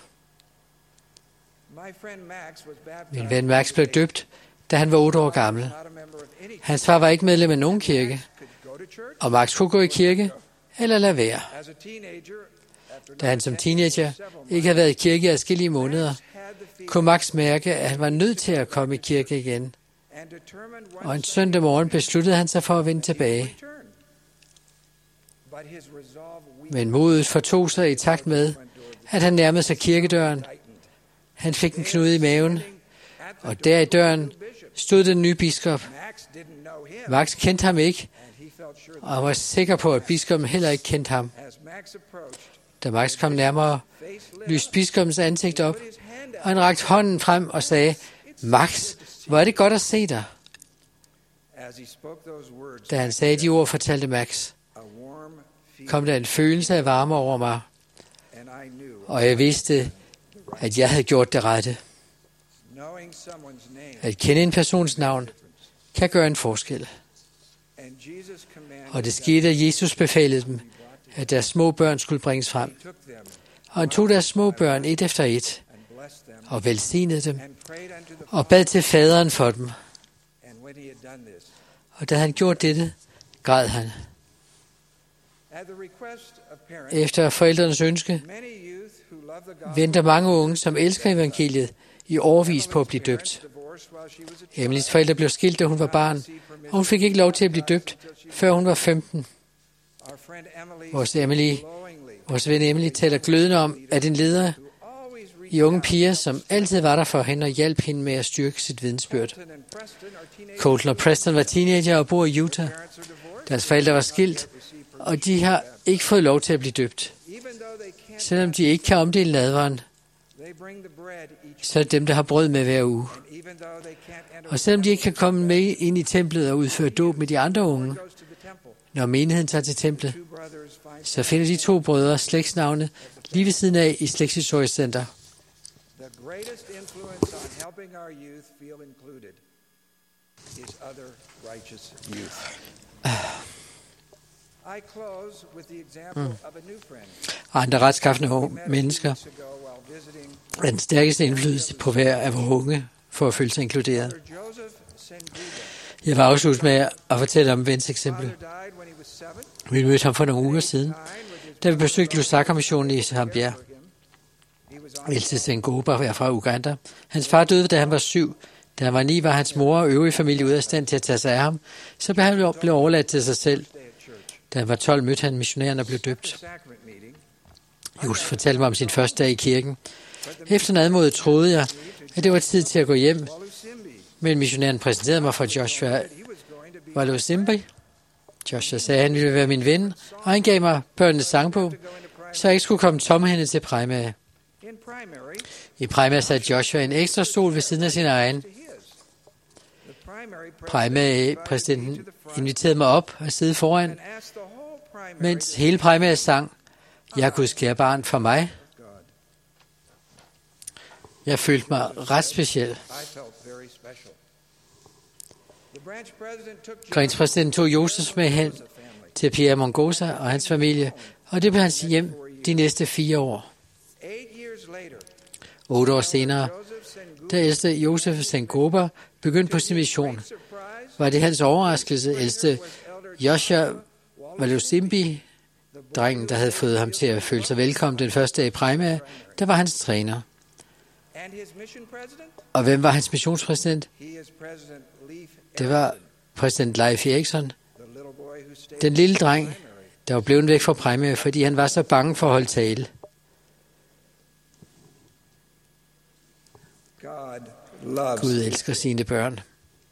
Min ven Max blev døbt, da han var otte år gammel. Hans far var ikke medlem af nogen kirke, og Max kunne gå i kirke eller lade være. Da han som teenager ikke havde været i kirke i adskillige måneder, kunne Max mærke, at han var nødt til at komme i kirke igen. Og en søndag morgen besluttede han sig for at vende tilbage. Men modet fortog sig i takt med, at han nærmede sig kirkedøren. Han fik en knude i maven, og der i døren stod den nye biskop. Max kendte ham ikke, og han var sikker på, at biskoppen heller ikke kendte ham. Da Max kom nærmere, lyste biskoppens ansigt op, og han rakte hånden frem og sagde, Max, hvor er det godt at se dig. Da han sagde de ord, fortalte Max, kom der en følelse af varme over mig, og jeg vidste, at jeg havde gjort det rette. At kende en persons navn kan gøre en forskel. Og det skete, at Jesus befalede dem, at deres små børn skulle bringes frem. Og han tog deres små børn et efter et, og velsignede dem, og bad til faderen for dem. Og da han gjorde dette, græd han. Efter forældrenes ønske, venter mange unge, som elsker evangeliet, i årevis på at blive døbt. Emilys forældre blev skilt, da hun var barn, og hun fik ikke lov til at blive døbt, før hun var femten. Vores, Emily, vores ven Emily taler glødende om, at en leder i unge piger, som altid var der for hende og hjalp hende med at styrke sit vidensbyrd. Colton og Preston var teenager og bor i Utah. Deres forældre var skilt, og de har ikke fået lov til at blive døbt. Selvom de ikke kan omdele nadveren, så er det dem, der har brød med hver uge. Og selvom de ikke kan komme med ind i templet og udføre dåb med de andre unge, når menigheden tager til templet, så finder de to brødre slægtsnavne lige ved siden af i Slægtshistorisk Center. Mm. Andre retskaffende mennesker er den stærkeste indflydelse på hver af vores unge for at føle sig inkluderet. Jeg var afslutte med at fortælle om Vens eksempel. Vi mødte ham for nogle uger siden, da vi besøgte Lusaka-missionen i Zambia. Else Sengoba er fra Uganda. Hans far døde, da han var syv. Da han var ni, var hans mor og øvrige familie ude af stand til at tage sig af ham, så blev han blev overladt til sig selv. Da han var tolv, mødte han missionæren og blev døbt. Josef fortalte mig om sin første dag i kirken. Efter en admåde troede jeg, at det var tid til at gå hjem, men missionæren præsenterede mig for Joshua Walusimbi. Joshua sagde, at han ville være min ven, og han gav mig børnenes sangbog, så jeg ikke skulle komme tomhændet til primære. I primære satte Joshua en ekstra stol ved siden af sin egen. Primære-præsidenten inviterede mig op og sidde foran, mens hele primære sang, jeg er Guds kære barn for mig. Jeg følte mig ret speciel. Grenspræsidenten tog Josef med hen til Pierre Mongosa og hans familie, og det blev hans hjem de næste fire år. Otte år senere, da ældste Josef Sengoba begyndte på sin mission, var det hans overraskelse, ældste Joshua Valusimbi, drengen, der havde fået ham til at føle sig velkommen den første dag i primære, der var hans træner. Og hvem var hans missionspræsident? Det var præsident Leif Erikson, den lille dreng, der var blevet væk fra primære, fordi han var så bange for at holde tale. Gud elsker sine børn.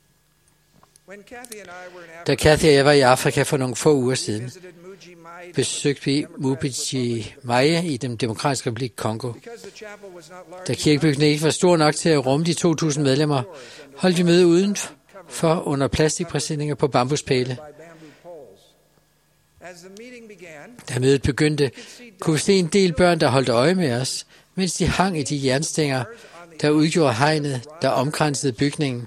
Da Kathy og jeg var i Afrika for nogle få uger siden, besøgte vi Mubiji Maya i den demokratiske republik Kongo. Da kirkebygningen ikke var stor nok til at rumme de to tusind medlemmer, holdt vi møde udenfor under plastikpræsendninger på bambuspæle. Da mødet begyndte, kunne vi se en del børn, der holdt øje med os, mens de hang i de jernstænger, der udgjorde hegnet, der omkransede bygningen.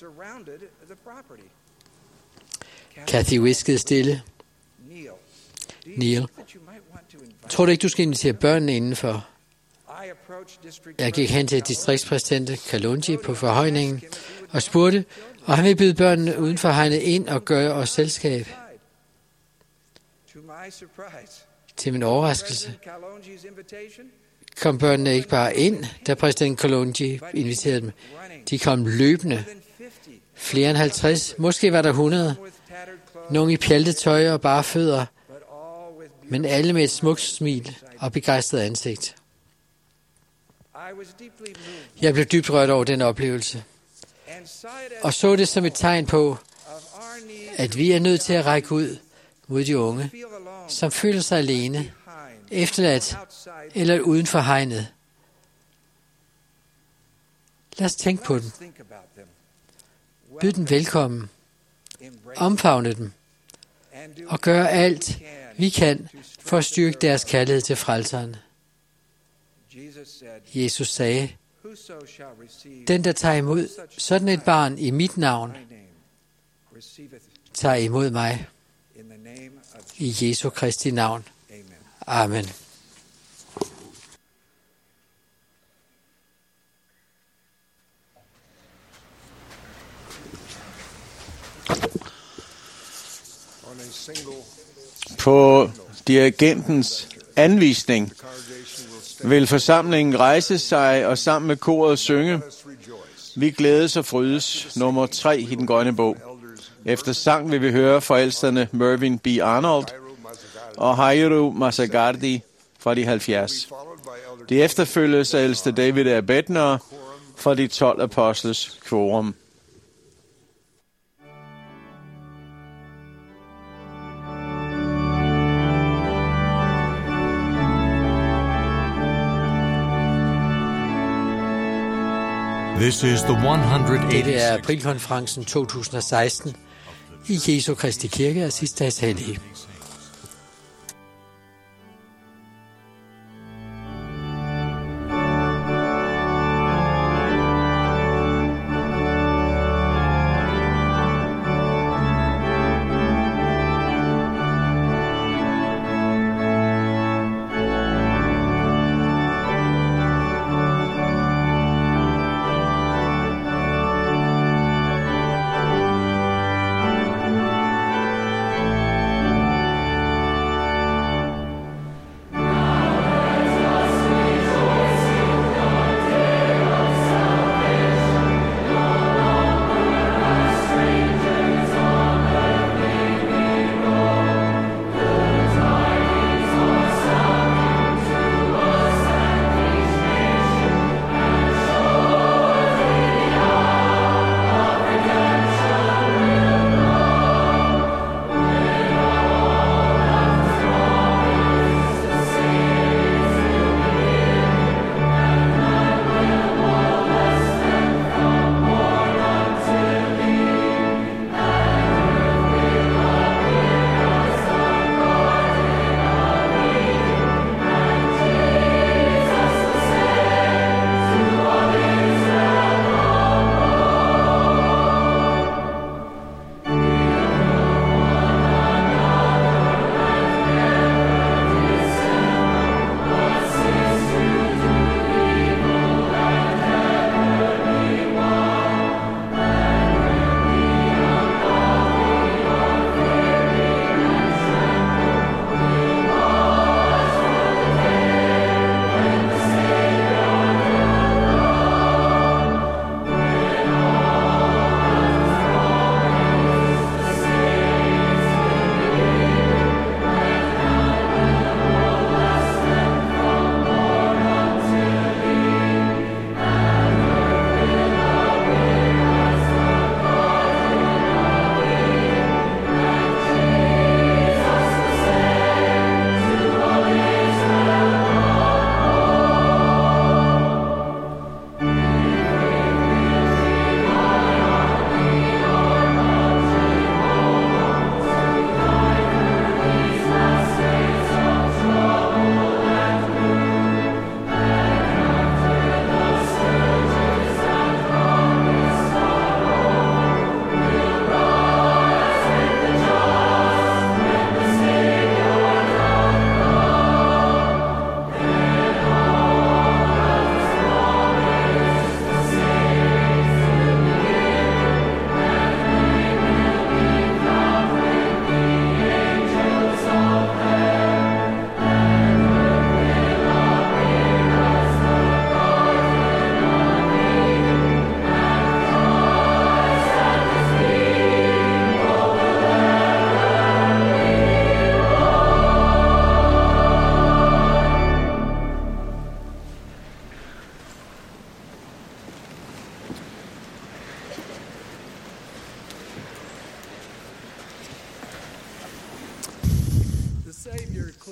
Kathy hviskede stille. Neil, tror du ikke, du skal invitere børnene indenfor? Jeg gik hen til distriktspræsident Kalonji på forhøjningen og spurgte, og han ville byde børnene uden for hegnet ind og gøre os selskab. Til min overraskelse kom børnene ikke bare ind, da præsident Kalonji inviterede dem. De kom løbende. Flere end halvtreds, måske var der hundrede. Nogle i pjaltet tøj og bare fødder, men alle med et smukt smil og begejstret ansigt. Jeg blev dybt rørt over den oplevelse, og så det som et tegn på, at vi er nødt til at række ud mod de unge, som føler sig alene, efterladt eller uden for hegnet. Lad os tænke på dem. Byd dem velkommen. Omfavne dem. Og gøre alt, vi kan, for at styrke deres kærlighed til frelseren. Jesus sagde, den, der tager imod sådan et barn i mit navn, tager imod mig. I Jesu Kristi navn. Amen. På dirigentens anvisning vil forsamlingen rejse sig og sammen med koret synge Vi glædes og frydes, nummer tre i den grønne bog. Efter sang vil vi høre forældrene Mervyn B. Arnold og Hairu Masagardi fra de halvfjerds. Det efterfølges af ældste David Abedner fra de tolv apostles quorum. This is the one hundred Dette er eighty-sixth aprilkonferencen to tusind og seksten i Jesu Kristi Kirke af sidste dags hellige.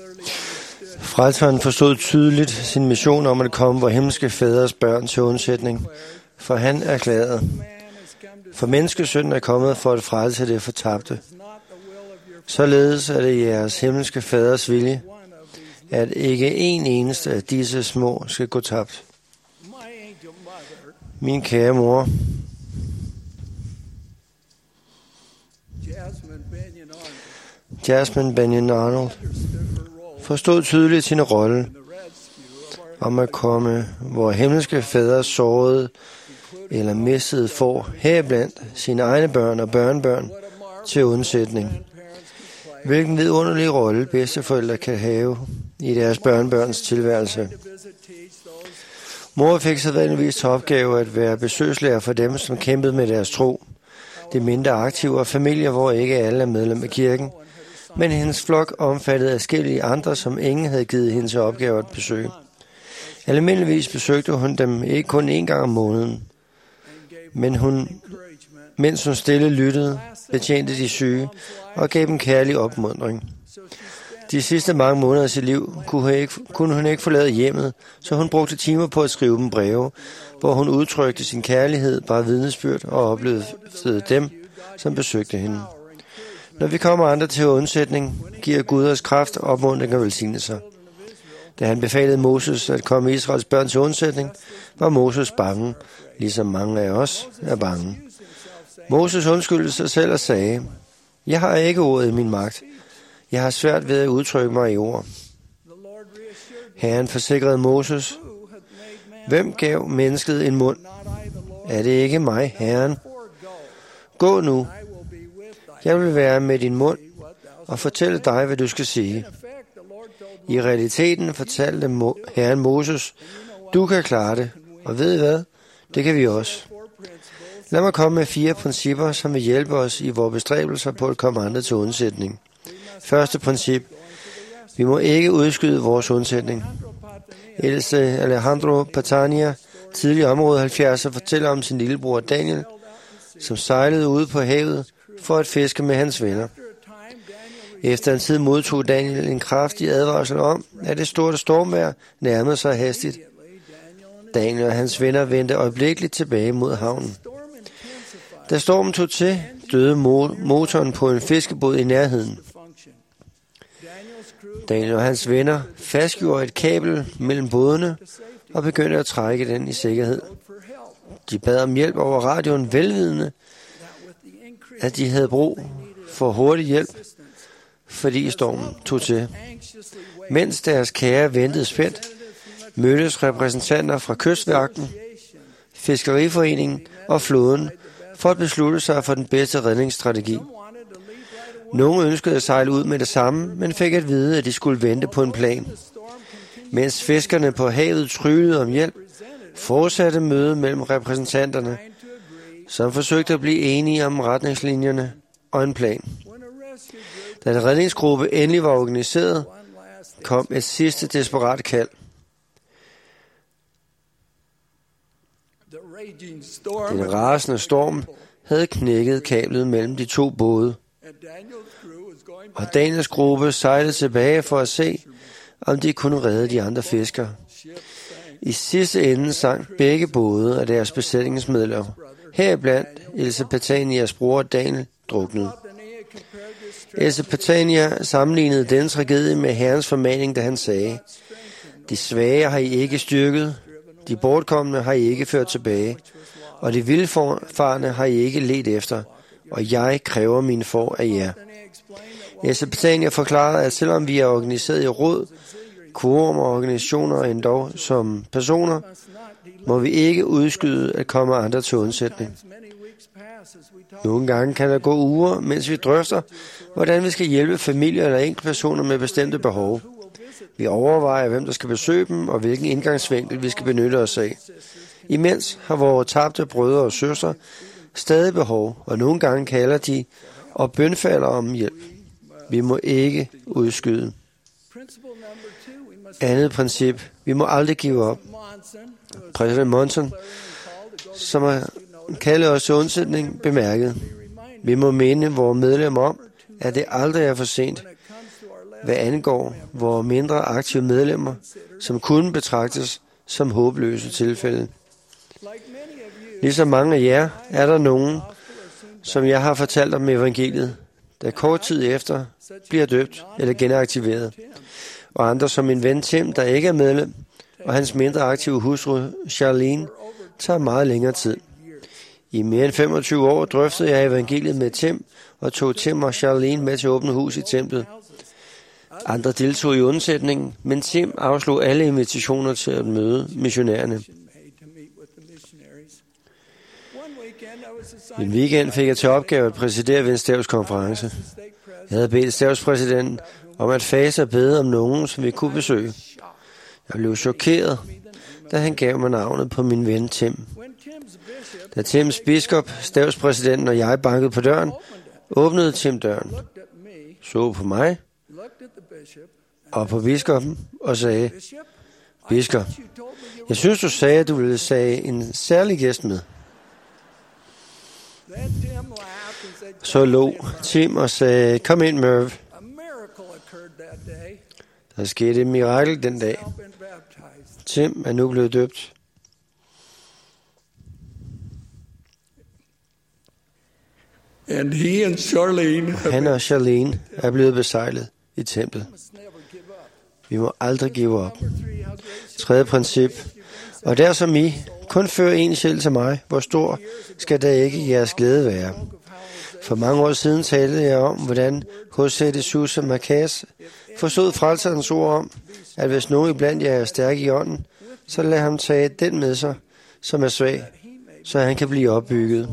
Frelseren forstod tydeligt sin mission om at komme vor himmelske fædres børn til undsætning, for han erklærede, for menneskesønnen er kommet for at frelse det fortabte. Således er det jeres himmelske faders vilje, at ikke en eneste af disse små skal gå tabt. Min kære mor, Jasmine Benyon Arnold, forstod tydeligt sin rolle om at komme, hvor himmelske fædre sårede eller mistede får, heriblandt sine egne børn og børnebørn, til undsætning. Hvilken vidunderlig rolle bedsteforældre kan have i deres børnebørns tilværelse. Mor fik sædvanligvis til opgave at være besøgslærer for dem, som kæmpede med deres tro. Det mindre aktive og familier, hvor ikke alle er medlem af kirken, men hendes flok omfattede adskillige andre, som ingen havde givet hende til opgave at besøge. Almindeligvis besøgte hun dem ikke kun én gang om måneden, men hun, mens hun stille lyttede, betjente de syge og gav dem kærlig opmuntring. De sidste mange måneder af sit liv kunne hun, ikke, kunne hun ikke forlade hjemmet, så hun brugte timer på at skrive dem breve, hvor hun udtrykte sin kærlighed, bare vidnesbyrd og oplevede dem, som besøgte hende. Når vi kommer andre til undsætning, giver Gud os kraft, opmuntring og velsignelser. Da han befalede Moses at komme Israels børn til undsætning, var Moses bange, ligesom mange af os er bange. Moses undskyldte sig selv og sagde, jeg har ikke ordet i min magt. Jeg har svært ved at udtrykke mig i ord. Herren forsikrede Moses, hvem gav mennesket en mund? Er det ikke mig, Herren? Gå nu. Jeg vil være med din mund og fortælle dig, hvad du skal sige. I realiteten fortalte Herren Moses, du kan klare det, og ved I hvad? Det kan vi også. Lad mig komme med fire principper, som vil hjælpe os i vores bestræbelser på at komme andre til undsætning. Første princip. Vi må ikke udskyde vores undsætning. Else Alejandro Patania, tidlig område halvfjerdser, fortæller om sin lillebror Daniel, som sejlede ude på havet for at fiske med hans venner. Efter en tid modtog Daniel en kraftig advarsel om, at det store stormvejr nærmede sig hastigt. Daniel og hans venner vendte øjeblikkeligt tilbage mod havnen. Da stormen tog til, døde motoren på en fiskebåd i nærheden. Daniel og hans venner fastgjorde et kabel mellem bådene og begyndte at trække den i sikkerhed. De bad om hjælp over radioen, velvidende, at de havde brug for hurtig hjælp, fordi stormen tog til. Mens deres kære ventede spændt, mødtes repræsentanter fra Kystvagten, Fiskeriforeningen og flåden for at beslutte sig for den bedste redningsstrategi. Nogle ønskede at sejle ud med det samme, men fik at vide, at de skulle vente på en plan. Mens fiskerne på havet tryllede om hjælp, fortsatte mødet mellem repræsentanterne, som forsøgte at blive enige om retningslinjerne og en plan. Da en redningsgruppe endelig var organiseret, kom et sidste desperat kald. Den rasende storm havde knækket kablet mellem de to både, og Daniels gruppe sejlede tilbage for at se, om de kunne redde de andre fiskere. I sidste ende sank begge både af deres besætningsmedlemmer. Heriblandt Else Patanias bror Daniel druknede. Else Patania sammenlignede den tragedie med Herrens formaning, da han sagde, de svage har I ikke styrket, de bortkomne har I ikke ført tilbage, og de vildfarne har I ikke ledt efter, og jeg kræver mine får af jer. Else Patania forklarede, at selvom vi er organiseret i råd, quorum og organisationer og endog som personer, må vi ikke udskyde at komme andre til undsætning. Nogle gange kan der gå uger, mens vi drøfter, hvordan vi skal hjælpe familier eller enkeltpersoner med bestemte behov. Vi overvejer, hvem der skal besøge dem, og hvilken indgangsvinkel vi skal benytte os af. Imens har vores tabte brødre og søstre stadig behov, og nogle gange kalder de og bønfalder om hjælp. Vi må ikke udskyde. Andet princip. Vi må aldrig give op. Præsident Monson, som har kaldet os til undsætning, bemærket. Vi må minde vores medlemmer om, at det aldrig er for sent, hvad angår vores mindre aktive medlemmer, som kunne betragtes som håbløse tilfælde. Ligesom mange af jer er der nogen, som jeg har fortalt om evangeliet, der kort tid efter bliver døbt eller genaktiveret, og andre som min ven Tim, der ikke er medlem, og hans mindre aktive hustru Charlene, tager meget længere tid. I mere end femogtyve år drøftede jeg evangeliet med Tim, og tog Tim og Charlene med til åbne hus i templet. Andre deltog i undsætningen, men Tim afslog alle invitationer til at møde missionærerne. En weekend fik jeg til opgave at præsidere ved en stavskonference. Jeg havde bedt stavspræsidenten om at faste og bede om nogen, som vi kunne besøge. Jeg blev chokeret, da han gav mig navnet på min ven Tim. Da Tims biskop, stavspræsidenten og jeg bankede på døren, åbnede Tim døren, så på mig og på biskoppen og sagde, biskop, jeg synes, du sagde, at du ville sige en særlig gæst med. Så lå Tim og sagde, kom ind, Merv. Der skete et mirakel den dag. Tim er nu blevet døbt. And he and Charlene Han og Charlene er blevet besejlet i templet. Vi må aldrig give op. Tredje princip. Og der som I kun fører en sjæl til mig, hvor stor skal der ikke jeres glæde være. For mange år siden talte jeg om, hvordan H C de Sousa Marquez forstod frelserens ord om, at hvis nogen iblandt jer er stærk i ånden, så lad ham tage den med sig, som er svag, så han kan blive opbygget.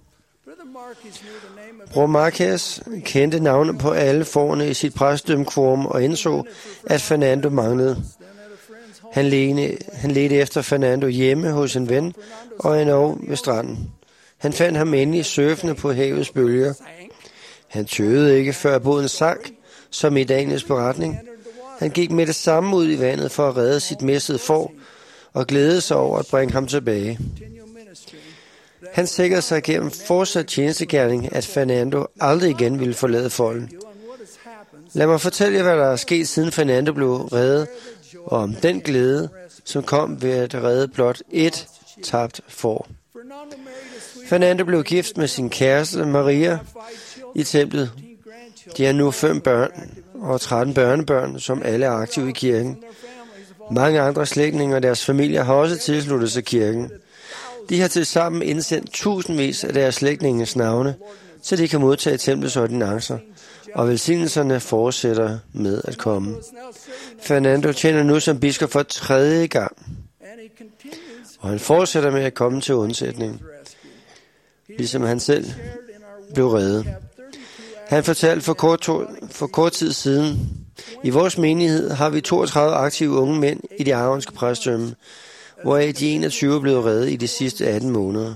Bror Marquez kendte navnet på alle forerne i sit præstedømmequorum og indså, at Fernando manglede. Han ledte, han ledte efter Fernando hjemme hos en ven og endnu ved stranden. Han fandt ham endelig surfende på havets bølger. Han tøvede ikke, før båden sank, som i Daniels beretning. Han gik med det samme ud i vandet for at redde sit mistede får og glædede sig over at bringe ham tilbage. Han sikrede sig gennem fortsat tjenestegærning, at Fernando aldrig igen ville forlade folden. Lad mig fortælle jer, hvad der er sket, siden Fernando blev reddet, og om den glæde, som kom ved at redde blot ét tabt får. Fernando blev gift med sin kæreste Maria i templet. De har nu fem børn og tretten børnebørn, som alle er aktive i kirken. Mange andre slægtninge og deres familier har også tilsluttet sig kirken. De har tilsammen indsendt tusindvis af deres slægtninges navne, så de kan modtage templets ordinancer, og velsignelserne fortsætter med at komme. Fernando tjener nu som biskop for tredje gang, og han fortsætter med at komme til undsætning, ligesom han selv blev reddet. Han fortalte for kort, to, for kort tid siden, i vores menighed har vi toogtredive aktive unge mænd i det aronske præstedømme, hvoraf de enogtyve er blevet reddet i de sidste atten måneder.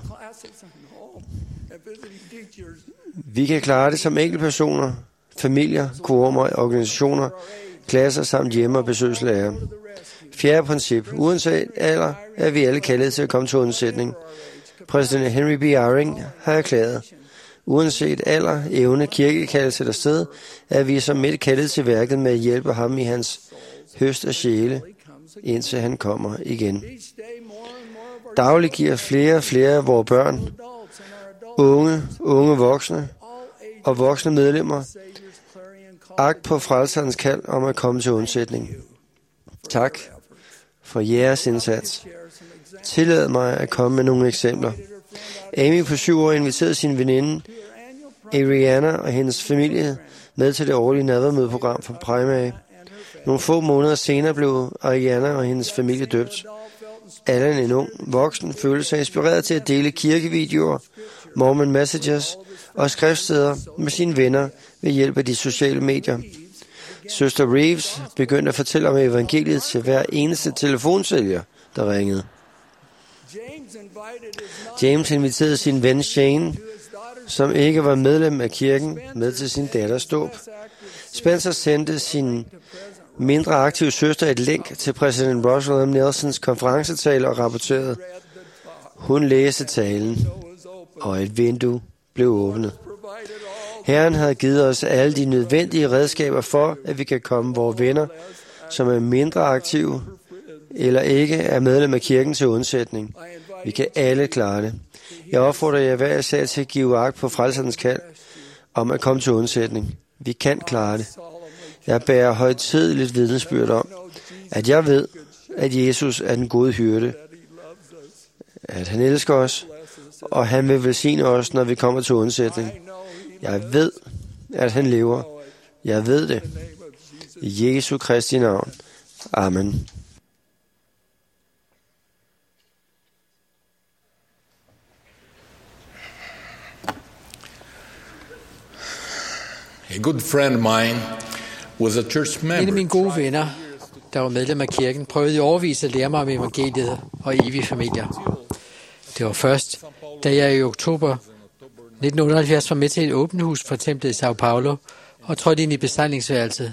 Vi kan klare det som enkeltpersoner, familier, quorumer, organisationer, klasser samt hjemme- og besøgslærer. Fjerde princip. Uanset alder er vi alle kaldet til at komme til undsætning. Præsident Henry B. Eyring har erklæret, uanset alder, evne, kirkekaldelse eller sted, er vi som midt kaldet til værket med at hjælpe ham i hans høst af sjæle, indtil han kommer igen. Dagligt giver flere og flere af vores børn, unge, unge voksne og voksne medlemmer agt på frelserens kald om at komme til undsætning. Tak for jeres indsats. Tillad mig at komme med nogle eksempler. Amy på syv år inviterede sin veninde Ariana og hendes familie med til det årlige nadvermødeprogram for Primary. Nogle få måneder senere blev Ariana og hendes familie døbt. Allan, en ung voksen, følte sig inspireret til at dele kirkevideoer, Mormon Messages og skriftsteder med sine venner ved hjælp af de sociale medier. Søster Reeves begyndte at fortælle om evangeliet til hver eneste telefonsælger, der ringede. James inviterede sin ven Shane, som ikke var medlem af kirken, med til sin datters dåb. Spencer sendte sin mindre aktive søster et link til præsident Russell M. Nelsons konferencetale og rapporterede. Hun læste talen, og et vindue blev åbnet. Herren havde givet os alle de nødvendige redskaber for, at vi kan komme vores venner, som er mindre aktive eller ikke er medlem af kirken, til undsætning. Vi kan alle klare det. Jeg opfordrer jer hver især til at give agt på frelserens kald om at komme til undsætning. Vi kan klare det. Jeg bærer højtideligt vidnesbyrd om, at jeg ved, at Jesus er den gode hyrde, at han elsker os, og han vil velsigne os, når vi kommer til undsætning. Jeg ved, at han lever. Jeg ved det. I Jesu Kristi navn. Amen. A good friend of mine was a church member. En af mine gode venner, der var medlem af kirken, prøvede i årevis at lære mig om evangeliet og evige familier. Det var først, da jeg i oktober nitten otteoghalvfjerds var med til et åbent hus for templet i Sao Paulo og trådte ind i besejlingsværelset,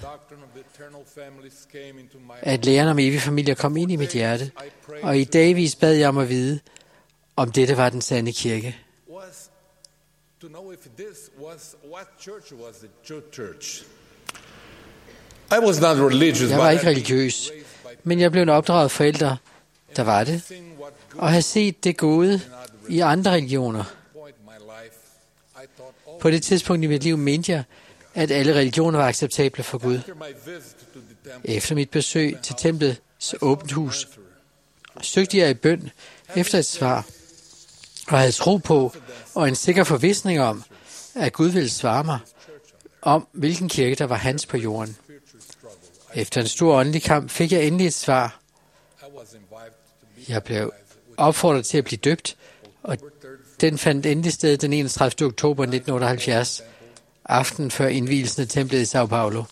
at læren om evige familier kom ind i mit hjerte, og i dagvis bad jeg om at vide, om dette var den sande kirke. To know if this was what church was the true church. I was not religious. Jeg var ikke religiøs, men jeg blev en opdraget forældre, der var det, og havde set det gode i andre religioner. På det tidspunkt i mit liv mente jeg, at alle religioner var acceptable for Gud. Efter mit besøg til templets åbent hus, søgte jeg i bøn efter et svar, og havde tro på og en sikker forvisning om, at Gud ville svare mig om, hvilken kirke der var hans på jorden. Efter en stor åndelig kamp fik jeg endelig et svar. Jeg blev opfordret til at blive døbt, og den fandt endelig sted den enogtredivte oktober nitten otteoghalvfjerds, aften før indvielsen af templet i Sao Paulo.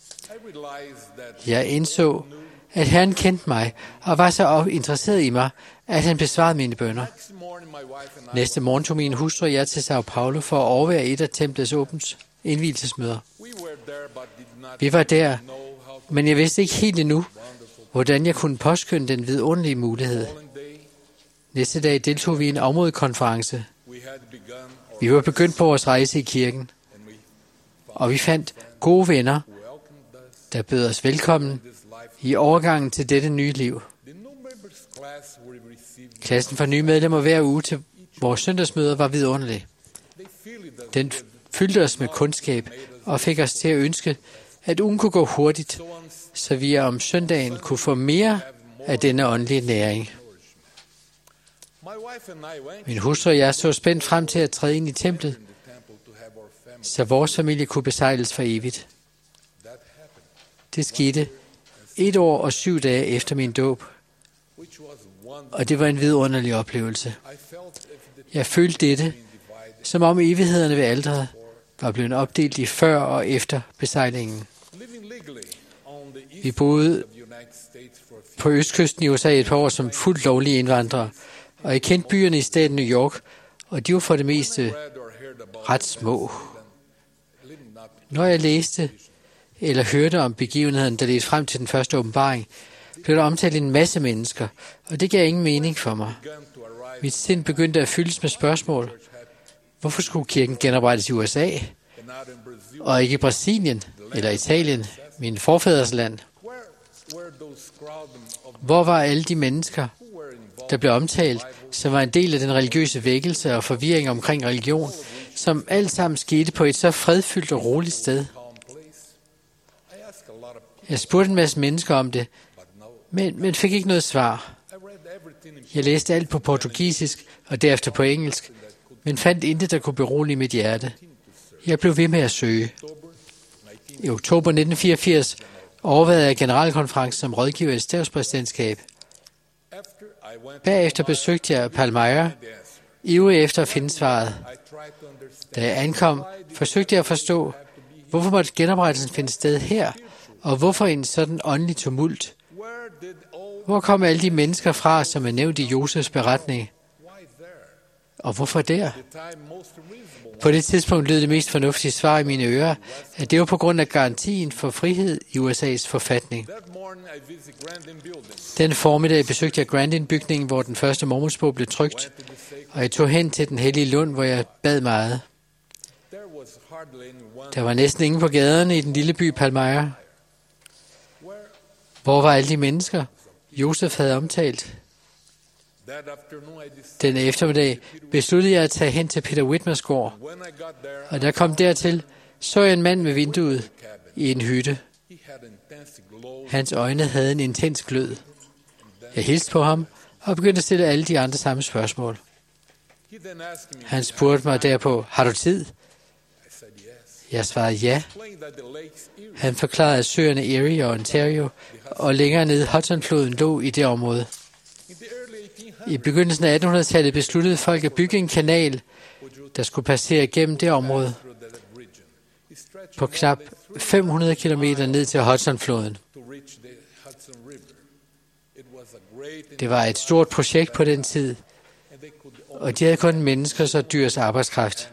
Jeg indså, at Herren kendte mig og var så interesseret i mig, at han besvarede mine bønner. Næste morgen tog min hustru og jeg til Sao Paulo for at overvære et af templets åbent indvielsesmøder. Vi var der, men jeg vidste ikke helt endnu, hvordan jeg kunne påskynde den vidunderlige mulighed. Næste dag deltog vi i en områdekonference. Vi var begyndt på vores rejse i kirken, og vi fandt gode venner, der bød os velkommen i overgangen til dette nye liv. Klassen for nye medlemmer hver uge til vores søndagsmøder var vidunderlig. Den fyldte os med kundskab og fik os til at ønske, at ugen kunne gå hurtigt, så vi om søndagen kunne få mere af denne åndelige næring. Min hustru og jeg så spændt frem til at træde ind i templet, så vores familie kunne besejles for evigt. Det skete et år og syv dage efter min dåb, og det var en vidunderlig oplevelse. Jeg følte dette, som om evighederne ved alteret var blevet opdelt i før og efter besejlingen. Vi boede på østkysten i U S A et par år som fuldt lovlige indvandrere, og jeg kendte byerne i staten New York, og de var for det meste ret små. Når jeg læste eller hørte om begivenheden, der ledte frem til den første åbenbaring, blev der omtalt en masse mennesker, og det gav ingen mening for mig. Mit sind begyndte at fyldes med spørgsmål. Hvorfor skulle kirken genoprettes i U S A, og ikke i Brasilien eller Italien, min forfædres land? Hvor var alle de mennesker, der blev omtalt, som var en del af den religiøse vækkelse og forvirring omkring religion, som alt sammen skete på et så fredfyldt og roligt sted? Jeg spurgte en masse mennesker om det, men, men fik ikke noget svar. Jeg læste alt på portugisisk og derefter på engelsk, men fandt intet, der kunne berolige mit hjerte. Jeg blev ved med at søge. I oktober nitten fireogfirs overvejede jeg generalkonferencen som rådgiver i statspræsidentskab. Bagefter besøgte jeg Palmyra, ivrig efter at finde svaret. Da jeg ankom, forsøgte jeg at forstå, hvorfor måtte genoprettelsen finde sted her, og hvorfor en sådan åndelig tumult? Hvor kom alle de mennesker fra, som er nævnt i Josefs beretning? Og hvorfor der? På det tidspunkt lød det mest fornuftige svar i mine ører, at det var på grund af garantien for frihed i U S A's forfatning. Den formiddag besøgte jeg Grandin-bygningen, hvor den første mormonsbog blev trykt, og jeg tog hen til den hellige lund, hvor jeg bad meget. Der var næsten ingen på gaderne i den lille by Palmyra. Hvor var alle de mennesker, Josef havde omtalt? Den eftermiddag besluttede jeg at tage hen til Peter Whitmers gård, og da jeg kom dertil, så jeg en mand med vinduet i en hytte. Hans øjne havde en intens glød. Jeg hilste på ham og begyndte at stille alle de andre samme spørgsmål. Han spurgte mig derpå, har du tid? Jeg svarede ja. Han forklarede, at søerne Erie og Ontario og længere nede Hudsonfloden lå i det område. I begyndelsen af attenhundredetallet besluttede folk at bygge en kanal, der skulle passere gennem det område på knap fem hundrede kilometer ned til Hudsonfloden. Det var et stort projekt på den tid, og de havde kun menneskers og dyrs arbejdskraft.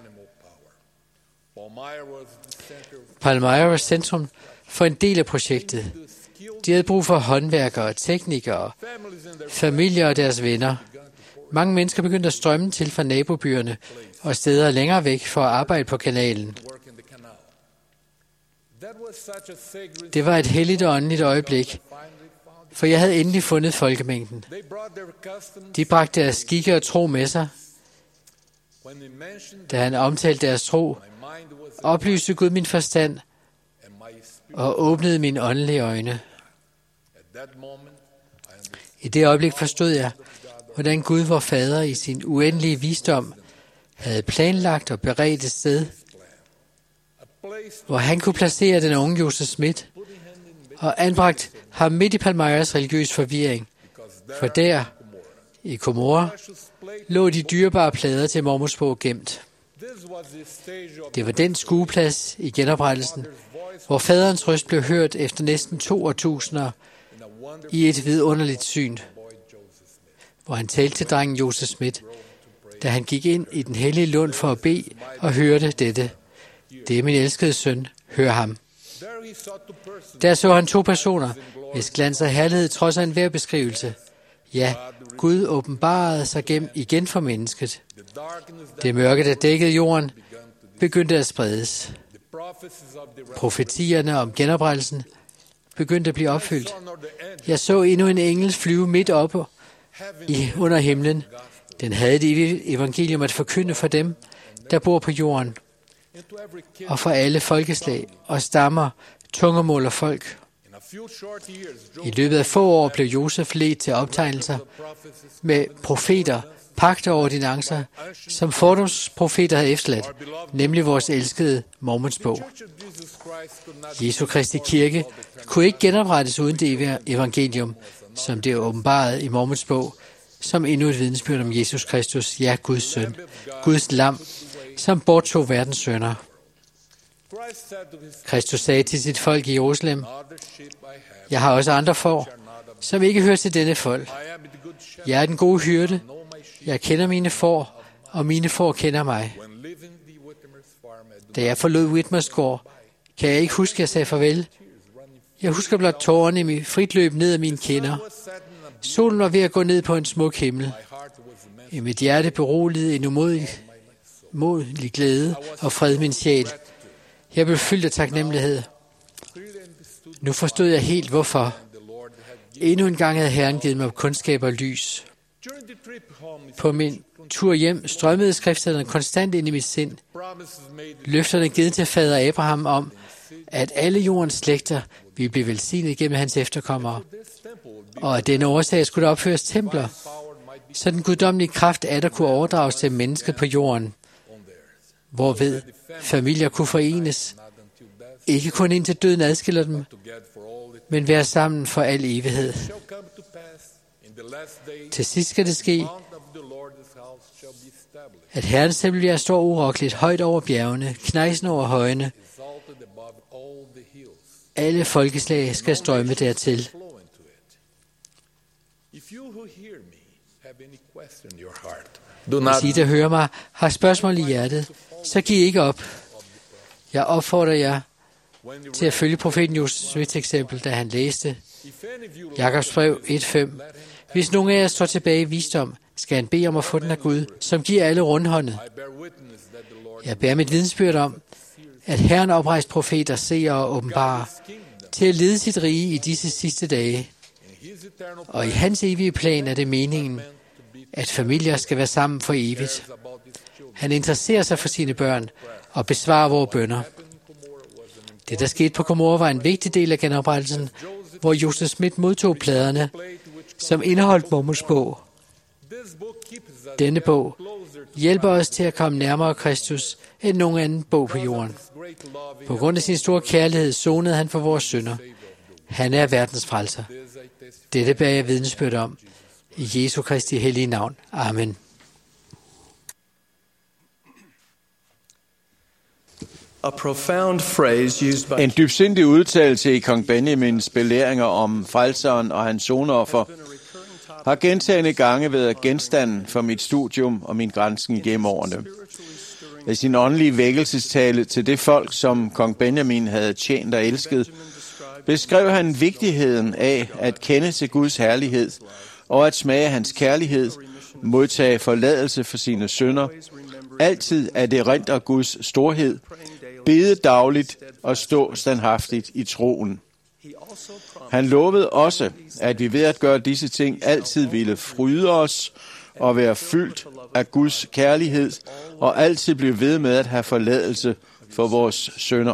Palmyra var centrum for en del af projektet. De havde brug for håndværkere, teknikere, familier og deres venner. Mange mennesker begyndte at strømme til fra nabobyerne og steder længere væk for at arbejde på kanalen. Det var et helligt og åndeligt øjeblik, for jeg havde endelig fundet folkemængden. De bragte deres skikke og tro med sig. Da han omtalte deres tro, oplyste Gud min forstand og åbnede mine åndelige øjne. I det øjeblik forstod jeg, hvordan Gud, vor Fader, i sin uendelige visdom havde planlagt og beredt et sted, hvor han kunne placere den unge Joseph Smith og anbragt ham midt i Palmyras religiøs forvirring. For der, i Gomorra, lå de dyrebare plader til Mormons bog gemt. Det var den skueplads i genoprettelsen, hvor faderens røst blev hørt efter næsten to årtusinder i et vidunderligt syn, hvor han talte til drengen Joseph Smith, da han gik ind i den hellige lund for at bede og hørte dette. Det er min elskede søn, hør ham. Der så han to personer, hvis glans og herlighed trods af enhver beskrivelse. Ja, Gud åbenbarede sig gennem igen for mennesket. Det mørke, der dækkede jorden, begyndte at spredes. Profetierne om genoprettelsen begyndte at blive opfyldt. Jeg så endnu en engel flyve midt oppe i, under himlen. Den havde et evangelium at forkynde for dem, der bor på jorden, og for alle folkeslag og stammer, tungemål og folk. I løbet af få år blev Josef ledt til optegnelser med profeter, pagter og ordinancer, som fordomsprofeter havde efterladt, nemlig vores elskede Mormons bog. Jesu Kristi Kirke kunne ikke genoprettes uden det evangelium, som det er åbenbaret i Mormons bog, som endnu et vidnesbyrd om Jesus Kristus, ja, Guds søn, Guds lam, som borttog verdens synder. Kristus sagde til sit folk i Jerusalem, jeg har også andre får, som ikke hører til denne folk. Jeg er den gode hyrde, jeg kender mine får, og mine får kender mig. Da jeg forlod Whitmers gård, kan jeg ikke huske, at jeg sagde farvel. Jeg husker blot tårerne i mit frit løb ned ad mine kinder. Solen var ved at gå ned på en smuk himmel. I mit hjerte beroligede en umådelig glæde og fred min sjæl. Jeg blev fyldt af taknemmelighed. Nu forstod jeg helt, hvorfor. Endnu en gang havde Herren givet mig kundskab og lys. På min tur hjem strømmede skriftstederne konstant ind i mit sind. Løfterne givet til fader Abraham om, at alle jordens slægter ville blive velsignet gennem hans efterkommere, og af denne årsag skulle der opføres templer, så den guddommelige kraft atter kunne overdrages til mennesket på jorden, hvorved familier kunne forenes, ikke kun indtil døden adskiller dem, men være sammen for al evighed. Til sidst skal det ske, at Herrens tempel bliver står urokkeligt højt over bjergene, knejsende over højene. Alle folkeslag skal strømme dertil. Hvis I, der hører mig, har spørgsmål i hjertet, så giv ikke op. Jeg opfordrer jer til at følge profeten Joseph Smiths eksempel, da han læste Jakobs brev et fem. Hvis nogen af jer står tilbage i visdom, skal han bede om at få den af Gud, som giver alle rundhåndet. Jeg bærer mit vidensbyrd om, at Herren oprejst profeter, seer og åbenbarer til at lede sit rige i disse sidste dage. Og i hans evige plan er det meningen, at familier skal være sammen for evigt. Han interesserer sig for sine børn og besvarer vores bønner. Det, der skete på Gomorra, var en vigtig del af genoprettelsen, hvor Joseph Smith modtog pladerne, som indeholdt Mormons bog. Denne bog hjælper os til at komme nærmere Kristus end nogen anden bog på jorden. På grund af sin store kærlighed sonede han for vores synder. Han er verdens frelser. Dette bærer jeg vidnesbyrd om. I Jesu Kristi hellige navn. Amen. A profound phrase used by En dybsindig udtalelse i kong Benjamins belæringer om frelseren og hans sonoffer har gentagne gange været genstanden for mit studium og min granskning gennem årene. Ved sin åndelige vækkelsestale til det folk, som kong Benjamin havde tjent og elsket, beskrev han vigtigheden af at kende til Guds herlighed og at smage hans kærlighed, modtage forladelse for sine synder, altid at erindre Guds storhed, bede dagligt og stå standhaftigt i troen. Han lovede også, at vi ved at gøre disse ting altid ville fryde os og være fyldt af Guds kærlighed og altid blive ved med at have forladelse for vores synder.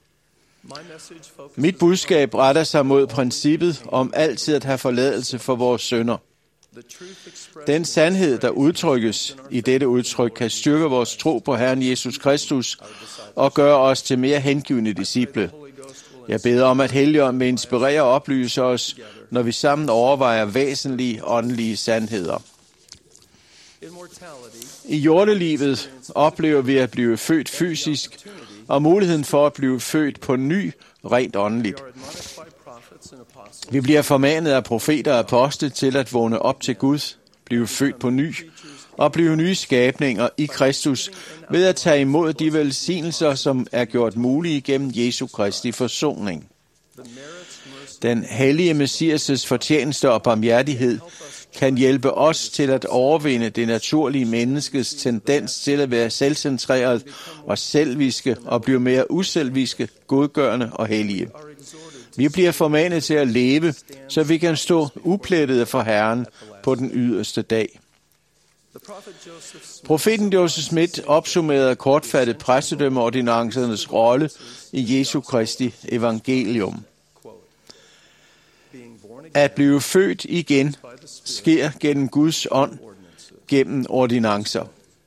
Mit budskab retter sig mod princippet om altid at have forladelse for vores synder. Den sandhed, der udtrykkes i dette udtryk, kan styrke vores tro på Herren Jesus Kristus og gøre os til mere hengivne disciple. Jeg beder om, at Helligånden vil inspirere og oplyse os, når vi sammen overvejer væsentlige åndelige sandheder. I jordelivet oplever vi at blive født fysisk, og muligheden for at blive født på ny, rent åndeligt. Vi bliver formanet af profeter og apostle til at vågne op til Gud, blive født på ny, og blive nye skabninger i Kristus ved at tage imod de velsignelser, som er gjort mulige gennem Jesu Kristi forsoning. Den hellige Messias' fortjeneste og barmhjertighed kan hjælpe os til at overvinde det naturlige menneskes tendens til at være selvcentreret og selviske og blive mere uselviske, godgørende og hellige. Vi bliver formanet til at leve, så vi kan stå uplettede for Herren på den yderste dag. Profeten Joseph Smith opsummerede kortfattet præstedømmeordinancernes rolle i Jesu Kristi evangelium. At blive født igen sker gennem Guds ånd, gennem ordinancer.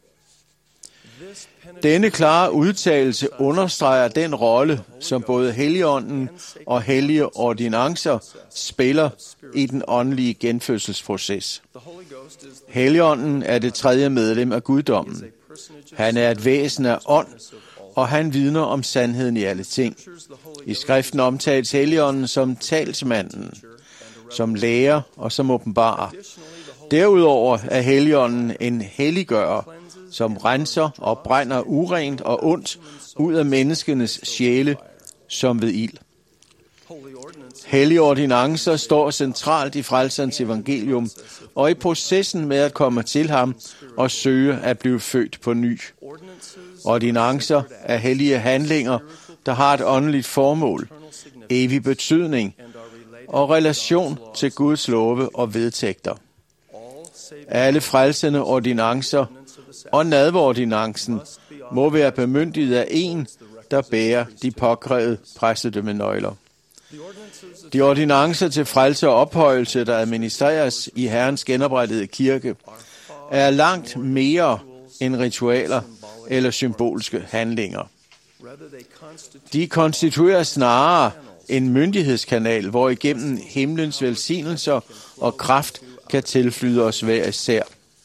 Denne klare udtalelse understreger den rolle, som både Helligånden og hellige ordinancer spiller i den åndelige genfødselsproces. Helligånden er det tredje medlem af guddommen. Han er et væsen af ånd, og han vidner om sandheden i alle ting. I skriften omtales Helligånden som talsmanden, som lærer og som åbenbarer. Derudover er Helligånden en helliggører, som renser og brænder urent og ondt ud af menneskenes sjæle, som ved ild. Hellige ordinancer står centralt i frelserens evangelium og i processen med at komme til ham og søge at blive født på ny. Ordinancer er hellige handlinger, der har et åndeligt formål, evig betydning og relation til Guds love og vedtægter. Alle frelsende ordinancer og nadverordinancen må være bemyndiget af en, der bærer de påkrævede præstedømmenøgler. De ordinancer til frelse og ophøjelse, der administreres i Herrens genoprettede kirke, er langt mere end ritualer eller symbolske handlinger. De konstituerer snarere en myndighedskanal, hvor igennem himlens velsignelser og kraft kan tilflyde os hver især.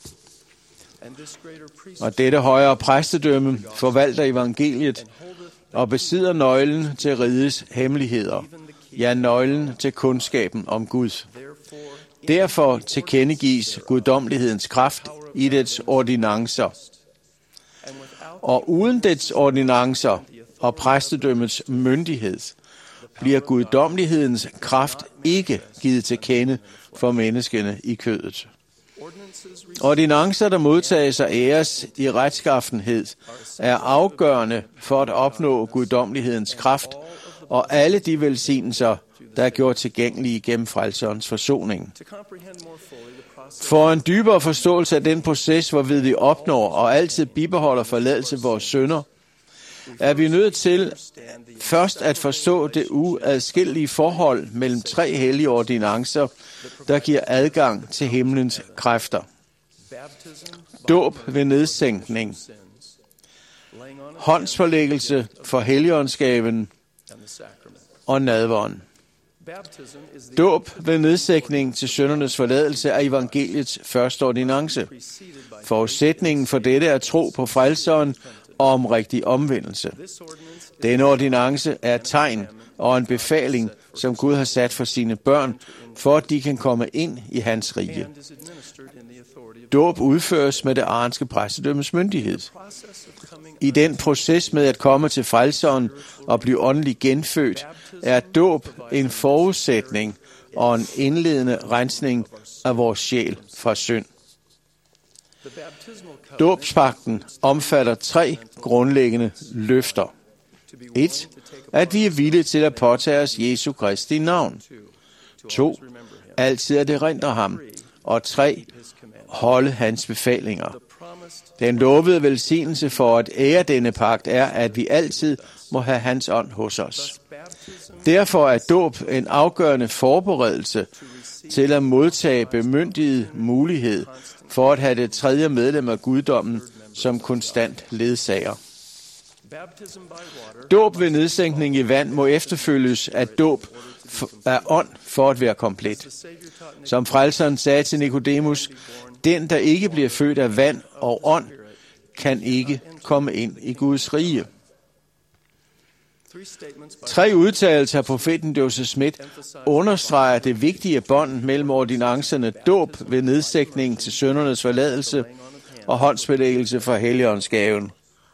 Og dette højere præstedømme forvalter evangeliet og besidder nøglen til rigets hemmeligheder, ja, nøglen til kundskaben om Gud. Derfor tilkendegives guddommelighedens kraft i dets ordinancer. Og uden dets ordinancer og præstedømmets myndighed, bliver guddommelighedens kraft ikke givet til kende for menneskene i kødet. Ordinancer, der modtages og æres i retskaffenhed, er afgørende for at opnå guddommelighedens kraft og alle de velsignelser, der er gjort tilgængelige gennem frelserens forsoning. For en dybere forståelse af den proces, hvorved vi opnår og altid bibeholder forladelse af vores synder, er vi nødt til først at forstå det uadskillelige forhold mellem tre hellige ordinancer, der giver adgang til himlens kræfter. Dåb ved nedsænkning, håndsforlæggelse for helligåndsgaven og nadveren. Dåb ved nedsænkning til syndernes forladelse er evangeliets første ordinance. Forudsætningen for dette er tro på frelseren og om rigtig omvendelse. Denne ordinance er et tegn og en befaling, som Gud har sat for sine børn, for at de kan komme ind i hans rige. Dåb udføres med det aronske præstedømmes myndighed. I den proces med at komme til frelseren og blive åndelig genfødt, er dåb en forudsætning og en indledende rensning af vores sjæl fra synd. Dåbspagten omfatter tre grundlæggende løfter. et. At vi er villige til at påtage os Jesu Kristi navn. to. Altid at erindre ham. Og tre. Holde hans befalinger. Den lovede velsignelse for at ære denne pagt er, at vi altid må have hans ånd hos os. Derfor er dåb en afgørende forberedelse til at modtage bemyndiget mulighed for at have det tredje medlem af guddommen som konstant ledsager. Dåb ved nedsænkning i vand må efterfølges af dåb af ånd for at være komplet. Som frelseren sagde til Nikodemus, den, der ikke bliver født af vand og ånd, kan ikke komme ind i Guds rige. Tre udtalelser af profeten Joseph Smith understreger det vigtige bånd mellem ordinancerne dåb ved nedsænkning til syndernes forladelse og håndsbelæggelse for helligåndsgaven.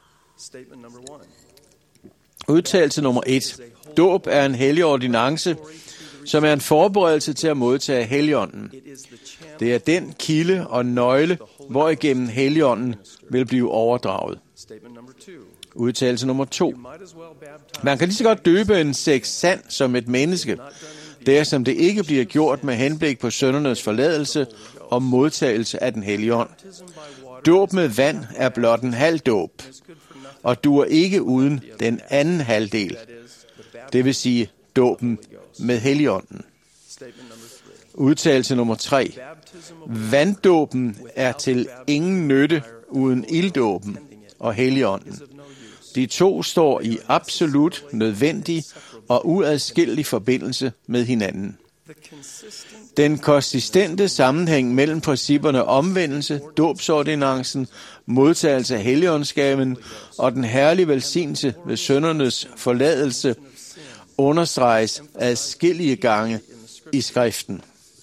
Udtalelse nummer et. Dåb er en hellig ordinance, som er en forberedelse til at modtage Helligånden. Det er den kilde og nøgle, hvorigennem Helligånden vil blive overdraget. Udtalelse nummer to. Man kan lige så godt døbe en sæk sand som et menneske, dersom det ikke bliver gjort med henblik på syndernes forladelse og modtagelse af den hellige ånd. Dåb med vand er blot en halv dåb, og duer ikke uden den anden halvdel, det vil sige dåben med Helligånden. Udtalelse nummer tre. Vanddåben er til ingen nytte uden ilddåben og Helligånden. De to står i absolut nødvendig og uadskillelig forbindelse med hinanden. Den konsistente sammenhæng mellem principperne omvendelse, dåbsordinancen, modtagelse af Helligåndsgaven og den herlige velsignelse ved syndernes forladelse understreges adskillige gange i skriften.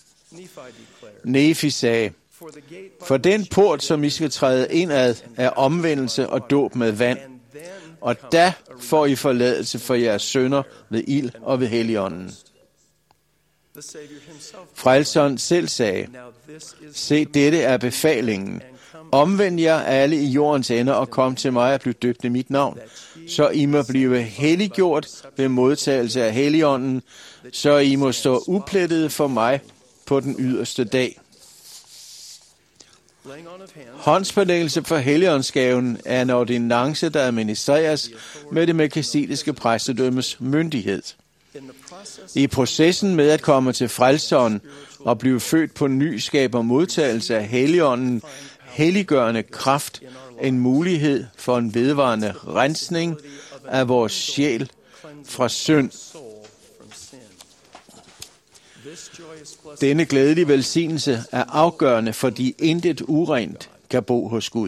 Nefi sagde, for den port, som I skal træde ind ad, er omvendelse og dåb med vand, og da får I forladelse for jeres synder ved ild og ved Helligånden. Frelseren selv sagde, se, dette er befalingen. Omvend jer alle i jordens ender og kom til mig og bliv døbt i mit navn, så I må blive helliggjort ved modtagelse af Helligånden, så I må stå uplettede for mig på den yderste dag. Håndsbelæggelse for Helligåndsgaven er en ordinance, der administreres med det melkisedeciske præstedømmes myndighed. I processen med at komme til frelseren og blive født på ny skaber modtagelse af Helligånden, helliggørende kraft, en mulighed for en vedvarende rensning af vores sjæl fra synd. Denne glædelige velsignelse er afgørende, fordi intet urent kan bo hos Gud.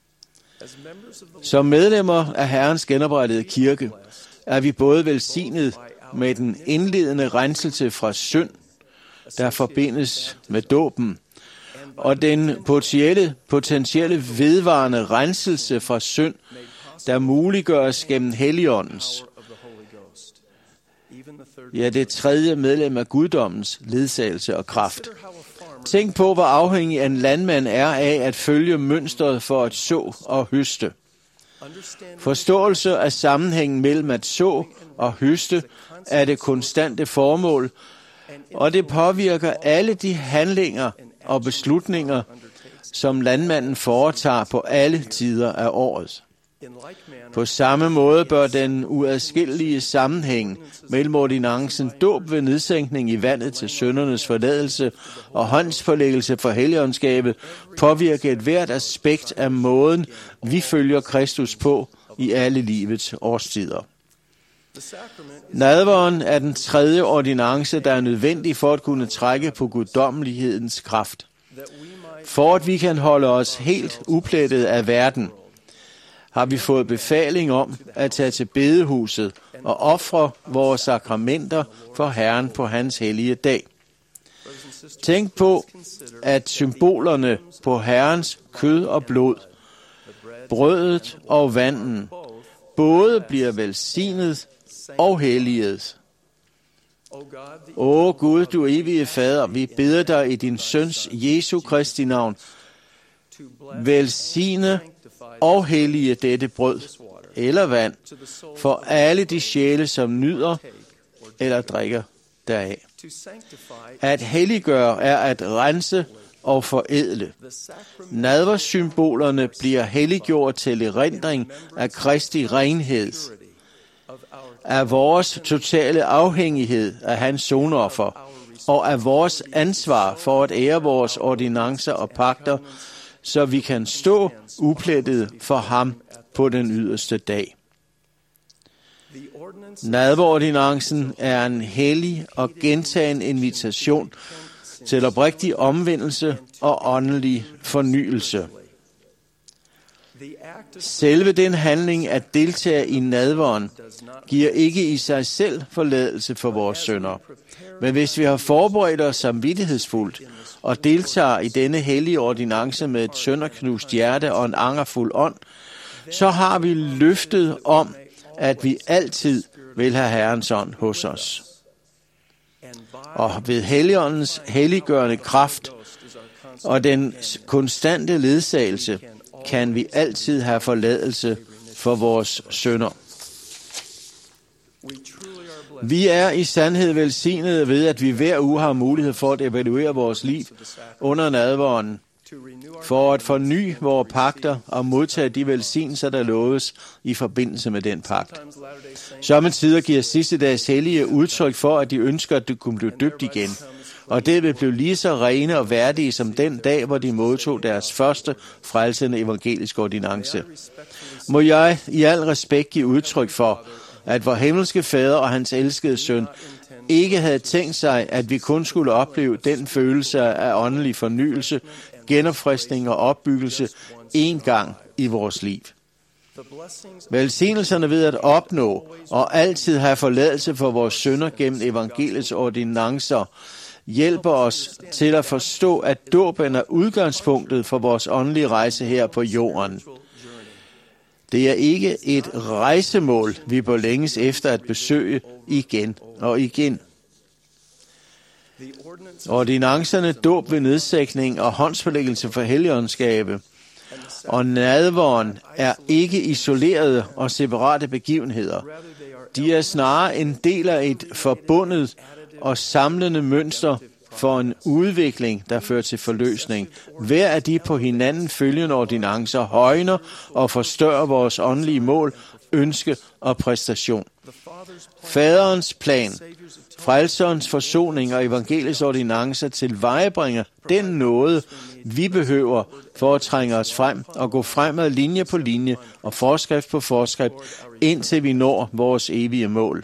Som medlemmer af Herrens genoprettede kirke er vi både velsignet med den indledende renselse fra synd, der forbindes med dåben, og den potentielle, potentielle vedvarende renselse fra synd, der muliggøres gennem Helligåndens, ja, det tredje medlem af guddommens ledsagelse og kraft. Tænk på, hvor afhængig en landmand er af at følge mønstret for at så og høste. Forståelse af sammenhængen mellem at så og høste er det konstante formål, og det påvirker alle de handlinger og beslutninger, som landmanden foretager på alle tider af året. På samme måde bør den uadskillelige sammenhæng mellem ordinancen dåb ved nedsænkning i vandet til syndernes forladelse og håndspålæggelse for helligåndskabet påvirke et hvert aspekt af måden, vi følger Kristus på i alle livets årstider. Nadveren er den tredje ordinance, der er nødvendig for at kunne trække på guddommelighedens kraft. For at vi kan holde os helt uplettet af verden, har vi fået befaling om at tage til bedehuset og ofre vores sakramenter for Herren på hans hellige dag. Tænk på, at symbolerne på Herrens kød og blod, brødet og vanden, både bliver velsignet og helliget. Åh Gud, du evige Fader, vi beder dig i din Søns Jesu Kristi navn, velsigne og hellige dette brød eller vand for alle de sjæle, som nyder eller drikker deraf. At helliggøre er at rense og forædle. Nadversymbolerne bliver helliggjort til erindring af Kristi renhed, af vores totale afhængighed af hans sonoffer, og af vores ansvar for at ære vores ordinancer og pagter, så vi kan stå uplettet for ham på den yderste dag. Nadverordinancen er en hellig og gentagen invitation til oprigtig omvendelse og åndelig fornyelse. Selve den handling at deltage i nadveren giver ikke i sig selv forladelse for vores synder. Men hvis vi har forberedt os samvittighedsfuldt og deltager i denne hellige ordinance med et sønderknust hjerte og en angerfuld ånd, så har vi løftet om, at vi altid vil have Herrens ånd hos os. Og ved Helligåndens helliggørende kraft og den konstante ledsagelse kan vi altid have forladelse for vores synder. Vi er i sandhed velsignede ved, at vi hver uge har mulighed for at evaluere vores liv under nadveren, for at forny vores pagter og modtage de velsignelser, der loves i forbindelse med den pagt. Sommetider giver sidste dags hellige udtryk for, at de ønsker, at du kunne blive døbt igen, og det vil blive lige så rene og værdige som den dag, hvor de modtog deres første frelsende evangeliske ordinance. Må jeg i al respekt give udtryk for, at vor himmelske Fader og hans elskede søn ikke havde tænkt sig, at vi kun skulle opleve den følelse af åndelig fornyelse, genopfriskning og opbyggelse én gang i vores liv. Velsignelserne ved at opnå og altid have forladelse for vores synder gennem evangeliets ordinancer hjælper os til at forstå, at dåben er udgangspunktet for vores åndelige rejse her på jorden. Det er ikke et rejsemål, vi bør længes efter at besøge igen og igen. Ordinancerne dåb ved nedsækning og håndspålæggelse for helligåndskabet og nadveren er ikke isolerede og separate begivenheder. De er snarere en del af et forbundet og samlende mønster for en udvikling, der fører til forløsning. Hver af de på hinanden følgende ordinancer højner og forstørrer vores åndelige mål, ønske og præstation. Faderens plan, frelserens forsoning og evangeliets ordinancer tilvejebringer den nåde, vi behøver for at trænge os frem og gå fremad linje på linje og forskrift på forskrift, indtil vi når vores evige mål.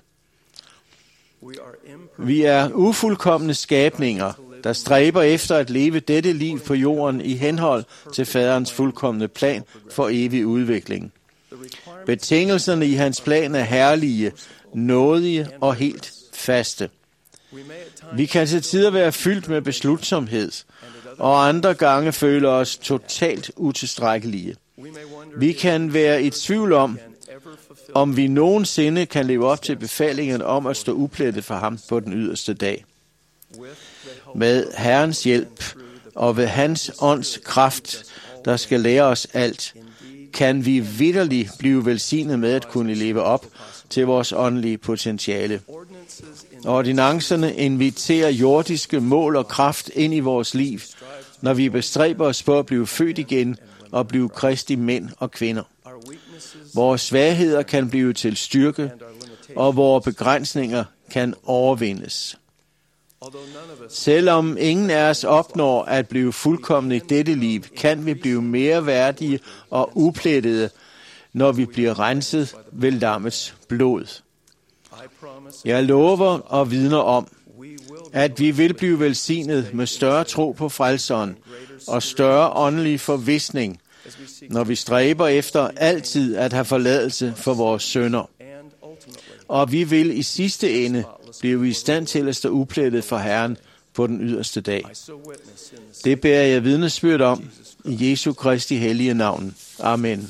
Vi er ufuldkomne skabninger, der stræber efter at leve dette liv på jorden i henhold til faderens fuldkomne plan for evig udvikling. Betingelserne i hans plan er herlige, nådige og helt faste. Vi kan til tider være fyldt med beslutsomhed, og andre gange føle os totalt utilstrækkelige. Vi kan være i tvivl om, om vi nogensinde kan leve op til befalingen om at stå uplettet for ham på den yderste dag. Med Herrens hjælp og ved hans ånds kraft, der skal lære os alt, kan vi vitterligt blive velsignet med at kunne leve op til vores åndelige potentiale. Ordinancerne inviterer jordiske mål og kraft ind i vores liv, når vi bestræber os på at blive født igen og blive kristi mænd og kvinder. Vores svagheder kan blive til styrke, og vores begrænsninger kan overvindes. Selvom ingen af os opnår at blive fuldkomne i dette liv, kan vi blive mere værdige og uplettede, når vi bliver renset ved lammets blod. Jeg lover og vidner om, at vi vil blive velsignet med større tro på frelseren og større åndelig forvisning, når vi stræber efter altid at have forladelse for vores synder. Og vi vil i sidste ende blive i stand til at stå uplettet for Herren på den yderste dag. Det bærer jeg vidnesbyrd om i Jesu Kristi hellige navn. Amen.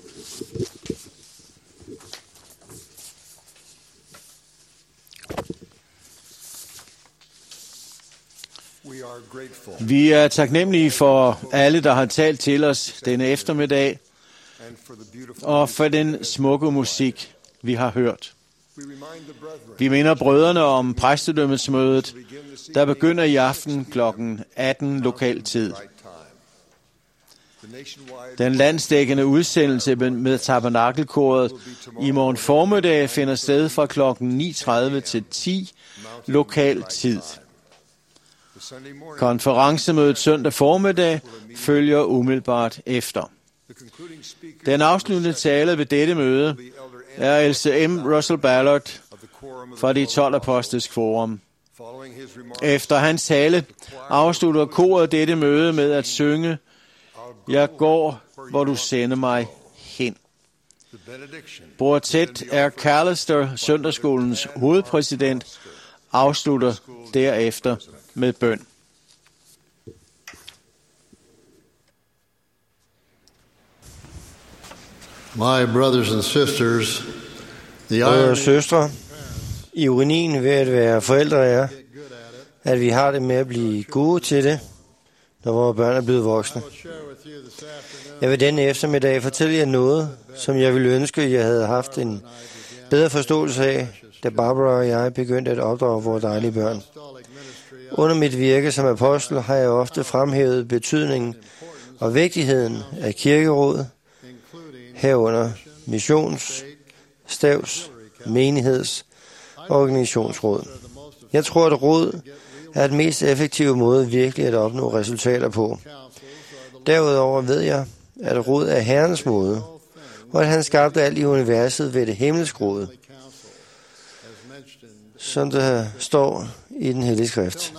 Vi er taknemmelige for alle, der har talt til os denne eftermiddag, og for den smukke musik, vi har hørt. Vi minder brødrene om præstedømmesmødet, der begynder i aften klokken atten lokal tid. Den landsdækkende udsendelse med tabernakelkoret i morgen formiddag finder sted fra klokken ni tredive til ti lokal tid. Konferencemødet søndag formiddag følger umiddelbart efter. Den afsluttende tale ved dette møde er Else M. Russell Ballard fra de tolv apostles forum. Efter hans tale afslutter koret dette møde med at synge Jeg går, hvor du sender mig hen. Bror Ted R. Callister, søndagsskolens hovedpræsident, afslutter derefter med bøn. My brothers and sisters, the Brødre og søstre, ironien ved at være forældre er, at vi har det med at blive gode til det, når vores børn er blevet voksne. Jeg vil denne eftermiddag fortælle jer noget, som jeg ville ønske, jeg havde haft en bedre forståelse af, da Barbara og jeg begyndte at opdrage vores dejlige børn. Under mit virke som apostel har jeg ofte fremhævet betydningen og vigtigheden af kirkeråd, herunder missions, stavs, menigheds og organisationsråd. Jeg tror, at råd er den mest effektive måde virkelig at opnå resultater på. Derudover ved jeg, at råd er Herrens måde, og at han skabte alt i universet ved det himmelske råd, som der står i den hellige skrift.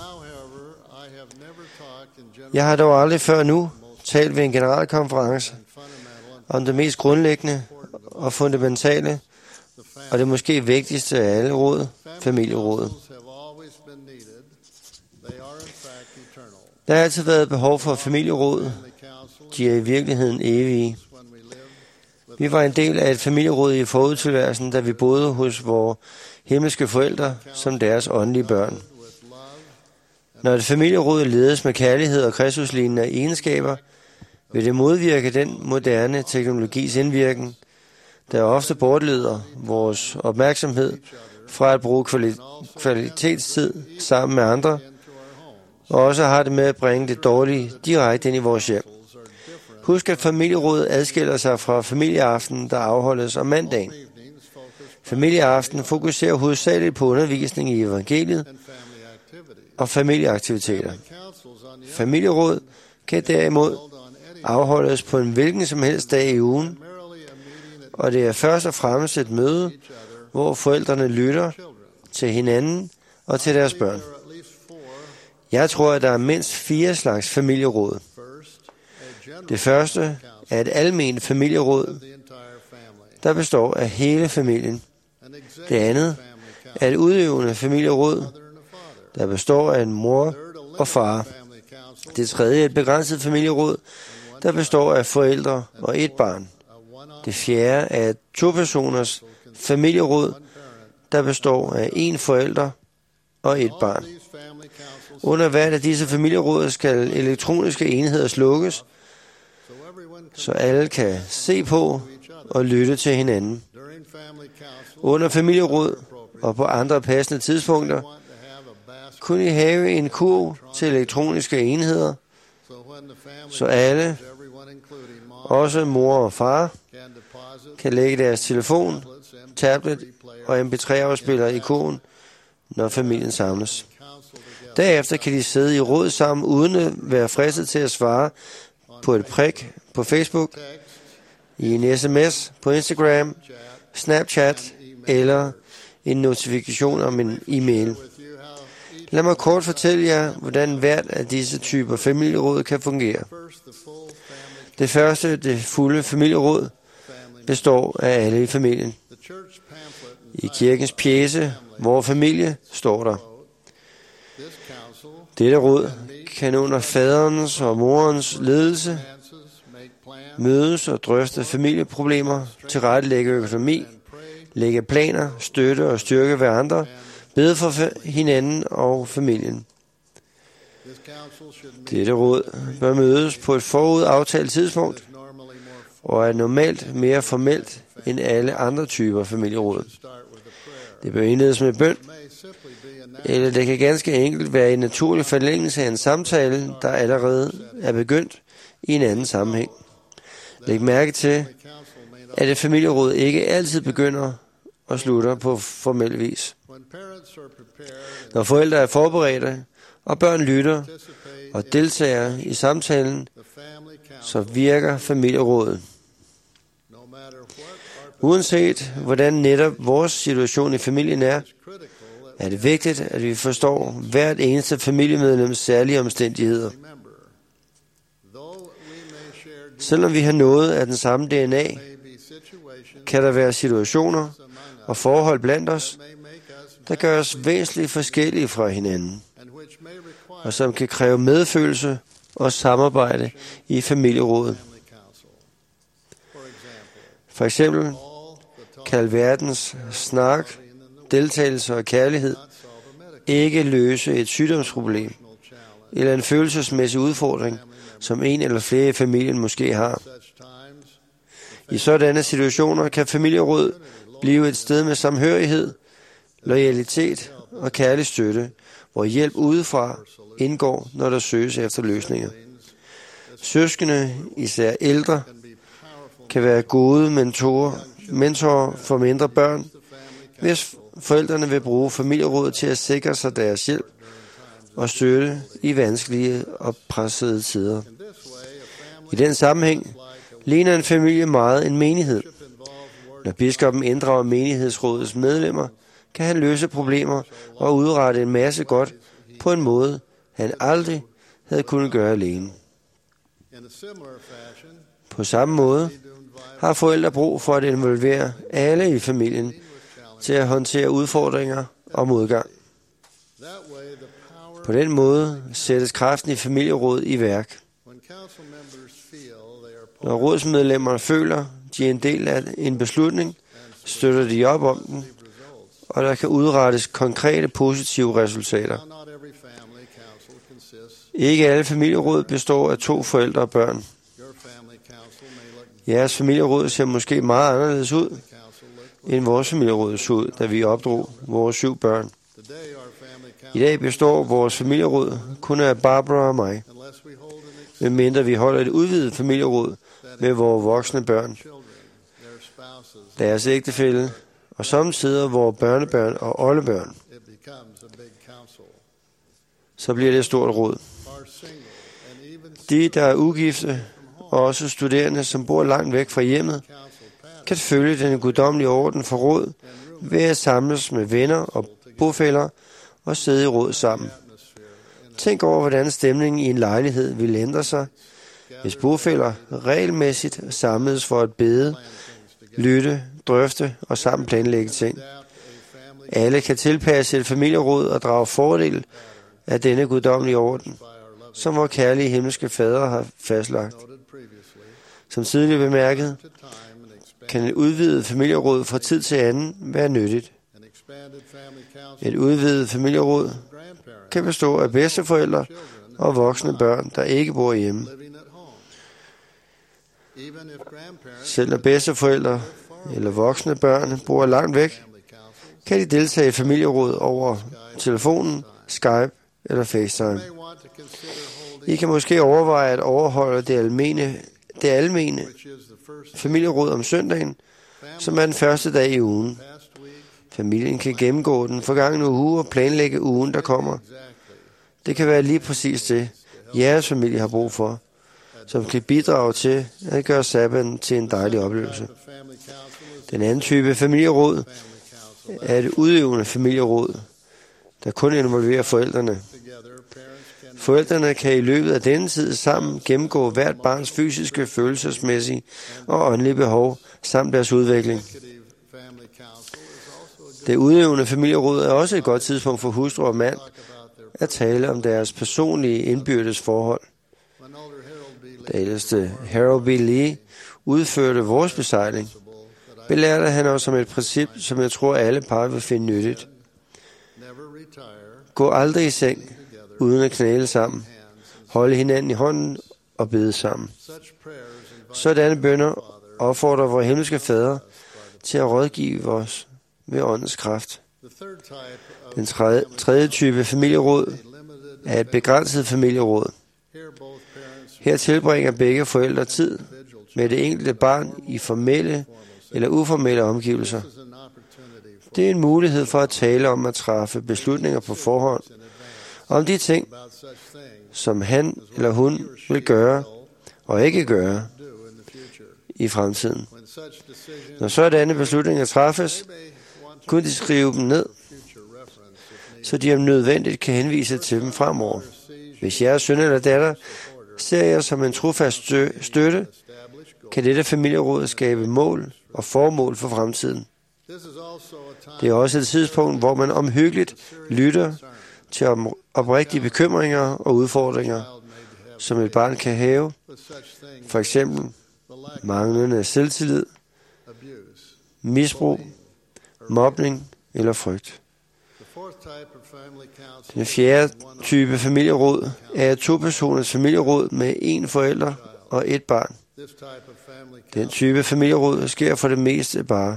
Jeg har dog aldrig før nu talt ved en generalkonference om det mest grundlæggende og fundamentale, og det måske vigtigste af alle råd, familierådet. Der har altid været behov for familieråd. De er i virkeligheden evige. Vi var en del af et familieråd i forudtilværelsen, da vi boede hos vores himmelske forældre som deres åndelige børn. Når et familieråd ledes med kærlighed og kristuslignende egenskaber, vil det modvirke den moderne teknologis indvirken, der ofte bortleder vores opmærksomhed fra at bruge kvali- kvalitetstid sammen med andre, og også har det med at bringe det dårlige direkte ind i vores hjem. Husk, at familierådet adskiller sig fra familieaften, der afholdes om mandagen. Familieaften fokuserer hovedsageligt på undervisning i evangeliet og familieaktiviteter. Familieråd kan derimod afholdes på en hvilken som helst dag i ugen, og det er først og fremmest et møde, hvor forældrene lytter til hinanden og til deres børn. Jeg tror, at der er mindst fire slags familieråd. Det første er et alment familieråd, der består af hele familien. Det andet er et udøvende familieråd, der består af en mor og far. Det tredje er et begrænset familieråd, der består af forældre og et barn. Det fjerde er et to-personers familieråd, der består af en forælder og et barn. Under hvert af disse familieråd skal elektroniske enheder slukkes, så alle kan se på og lytte til hinanden. Under familieråd og på andre passende tidspunkter kunne I have en kurv til elektroniske enheder, så alle, også mor og far, kan lægge deres telefon, tablet og M P tre afspiller i kurven, når familien samles. Derefter kan de sidde i råd sammen, uden at være fristet til at svare på et prik på Facebook, i en sms, på Instagram, Snapchat eller en notifikation om en e-mail. Lad mig kort fortælle jer, hvordan hvert af disse typer familieråd kan fungere. Det første, det fulde familieråd, består af alle i familien. I kirkens pjece, hvor familie, står der: dette råd kan under faderens og morens ledelse mødes og drøfte familieproblemer, tilrettelægge økonomi, lægge planer, støtte og styrke hverandre, bede for hinanden og familien. Dette råd bør mødes på et forud aftalt tidspunkt og er normalt mere formelt end alle andre typer familieråd. Det bør indledes med bøn, eller det kan ganske enkelt være en naturlig forlængelse af en samtale, der allerede er begyndt i en anden sammenhæng. Læg mærke til, at et familieråd ikke altid begynder og slutter på formel vis. Når forældre er forberedte, og børn lytter og deltager i samtalen, så virker familierådet. Uanset hvordan netop vores situation i familien er, er det vigtigt, at vi forstår hvert eneste familiemedlems særlige omstændigheder. Selvom vi har noget af den samme D N A, kan der være situationer og forhold blandt os, der gør os væsentligt forskellige fra hinanden, og som kan kræve medfølelse og samarbejde i familierådet. For eksempel kan alverdens snak, deltagelse og kærlighed ikke løse et sygdomsproblem eller en følelsesmæssig udfordring, som en eller flere i familien måske har. I sådanne situationer kan familieråd blive et sted med samhørighed, loyalitet og kærlig støtte, hvor hjælp udefra indgår, når der søges efter løsninger. Søskende, især ældre, kan være gode mentorer, mentorer for mindre børn, hvis forældrene vil bruge familierådet til at sikre sig deres hjælp og støtte i vanskelige og pressede tider. I den sammenhæng ligner en familie meget en menighed. Når biskoppen inddrager menighedsrådets medlemmer, kan han løse problemer og udrette en masse godt på en måde, han aldrig havde kunnet gøre alene. På samme måde har forældre brug for at involvere alle i familien til at håndtere udfordringer og modgang. På den måde sættes kraften i familierådet i værk. Når rådsmedlemmerne føler, de er en del af en beslutning, støtter de op om den, og der kan udrettes konkrete positive resultater. Ikke alle familieråd består af to forældre og børn. Jeres familieråd ser måske meget anderledes ud, end vores familieråd så ud, da vi opdrog vores syv børn. I dag består vores familieråd kun af Barbara og mig, medmindre vi holder et udvidet familieråd med vores voksne børn, deres ægtefælle og samtidig vores børnebørn og oldebørn. Så bliver det et stort råd. De, der er ugifte, og også studerende, som bor langt væk fra hjemmet, kan følge den guddommelige orden for råd ved at samles med venner og bofæller og sidde i råd sammen. Tænk over, hvordan stemningen i en lejlighed vil ændre sig, hvis bofæller regelmæssigt samledes for at bede, lytte, drøfte og sammen planlægge ting. Alle kan tilpasse et familieråd og drage fordel af denne guddommelige orden, som vor kærlige himmelske fader har fastlagt. Som tidligere bemærket, kan et udvidet familieråd fra tid til anden være nyttigt. Et udvidet familieråd kan bestå af bedsteforældre og voksne børn, der ikke bor hjemme. Selv når bedsteforældre eller voksne børn bor langt væk, kan de deltage i familieråd over telefonen, Skype eller FaceTime. I kan måske overveje at overholde det almene, det almene familieråd om søndagen, som er den første dag i ugen. Familien kan gennemgå den forgangne uge og planlægge ugen, der kommer. Det kan være lige præcis det, jeres familie har brug for, som kan bidrage til at gøre sabbaten til en dejlig oplevelse. Den anden type familieråd er et udøvende familieråd, der kun involverer forældrene. Forældrene kan i løbet af denne tid sammen gennemgå hvert barns fysiske, følelsesmæssige og åndelige behov samt deres udvikling. Det udøvende familieråd er også et godt tidspunkt for hustru og mand at tale om deres personlige indbyrdes forhold. Da ældste Harold B. Lee udførte vores besejling, belærte han os om et princip, som jeg tror alle par vil finde nyttigt. Gå aldrig i seng uden at knæle sammen, holde hinanden i hånden og bede sammen. Sådanne bønner opfordrer vor himmelske fader til at rådgive os ved åndens kraft. Den tredje, tredje type familieråd er et begrænset familieråd. Her tilbringer begge forældre tid med det enkelte barn i formelle eller uformelle omgivelser. Det er en mulighed for at tale om at træffe beslutninger på forhånd, om de ting, som han eller hun vil gøre og ikke gøre i fremtiden. Når sådanne beslutninger træffes, kunne de skrive dem ned, så de om nødvendigt kan henvise til dem fremover. Hvis jeres søn eller datter ser jer som en trofast støtte, kan dette familieråd skabe mål og formål for fremtiden. Det er også et tidspunkt, hvor man omhyggeligt lytter til oprigtige bekymringer og udfordringer, som et barn kan have, for eksempel manglende selvtillid, misbrug, mobning eller frygt. Den fjerde type familieråd er et to-personers familieråd med en forælder og et barn. Den type familieråd sker for det meste bare.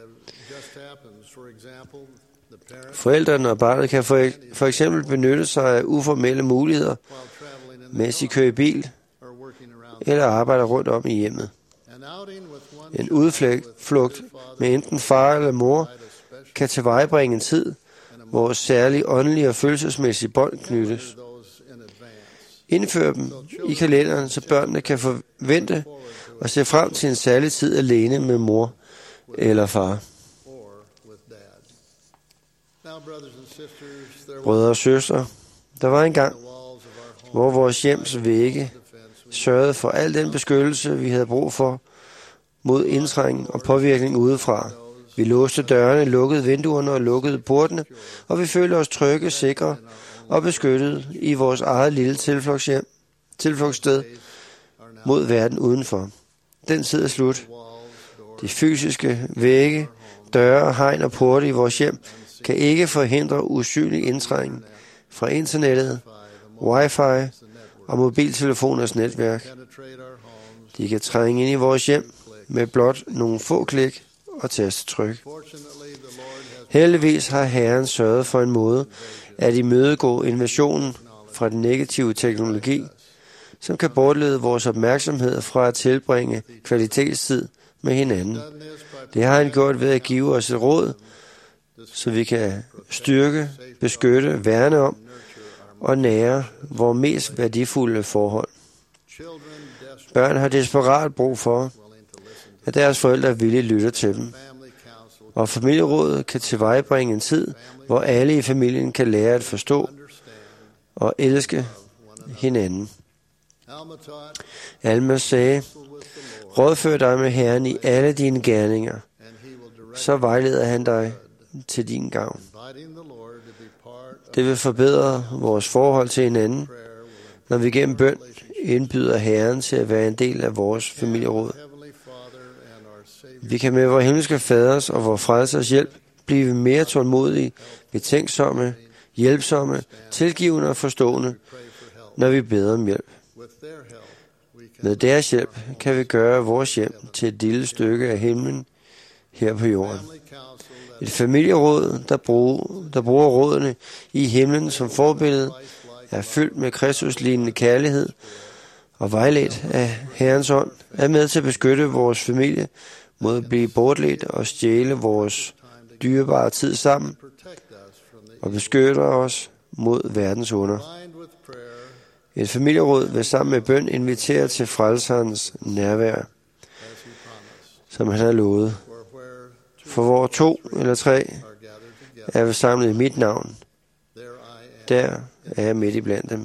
Forældrene og barnet kan for, for eksempel benytte sig af uformelle muligheder, mens de kører i bil eller arbejder rundt om i hjemmet. En udflugt med enten far eller mor kan tilvejebringe en tid, hvor særlig åndelige og følelsesmæssige bånd knyttes. Indfør dem i kalenderen, så børnene kan forvente og se frem til en særlig tid alene med mor eller far. Brødre og søstre, der var en gang, hvor vores hjems vægge sørgede for al den beskyttelse, vi havde brug for mod indtrængning og påvirkning udefra. Vi låste dørene, lukkede vinduerne og lukkede portene, og vi følte os trygge, sikre og beskyttet i vores eget lille tilflugtshjem, tilflugtssted mod verden udenfor. Den tid er slut. De fysiske vægge, døre, hegn og porte i vores hjem kan ikke forhindre usynlig indtrængning fra internettet, wifi og mobiltelefoners netværk. De kan trænge ind i vores hjem med blot nogle få klik og tastetryk. Heldigvis har Herren sørget for en måde at imødegå invasionen fra den negative teknologi, som kan bortlede vores opmærksomhed fra at tilbringe kvalitetstid med hinanden. Det har han gjort ved at give os et råd, så vi kan styrke, beskytte, værne om og nære vores mest værdifulde forhold. Børn har desperat brug for, at deres forældre villigt lytter til dem. Og familierådet kan tilvejebringe en tid, hvor alle i familien kan lære at forstå og elske hinanden. Alma sagde, rådfør dig med Herren i alle dine gerninger, så vejleder han dig til din gavn. Det vil forbedre vores forhold til hinanden, når vi gennem bøn indbyder Herren til at være en del af vores familieråd. Vi kan med vor himmelske faders og vor frelsers hjælp blive mere tålmodige, betænksomme, hjælpsomme, tilgivende og forstående, når vi beder om hjælp. Med deres hjælp kan vi gøre vores hjem til et lille stykke af himlen her på jorden. Et familieråd, der bruger, der bruger rådene i himlen som forbillede, er fyldt med Kristus-lignende kærlighed og vejledt af Herrens ånd, er med til at beskytte vores familie mod at blive bortledt og stjæle vores dyrebare tid sammen, og beskytter os mod verdens under. Et familieråd vil sammen med bøn invitere til frelserens nærvær, som han har lovet. For hvor to eller tre er vi samlet i mit navn, der er jeg midt i blandt dem.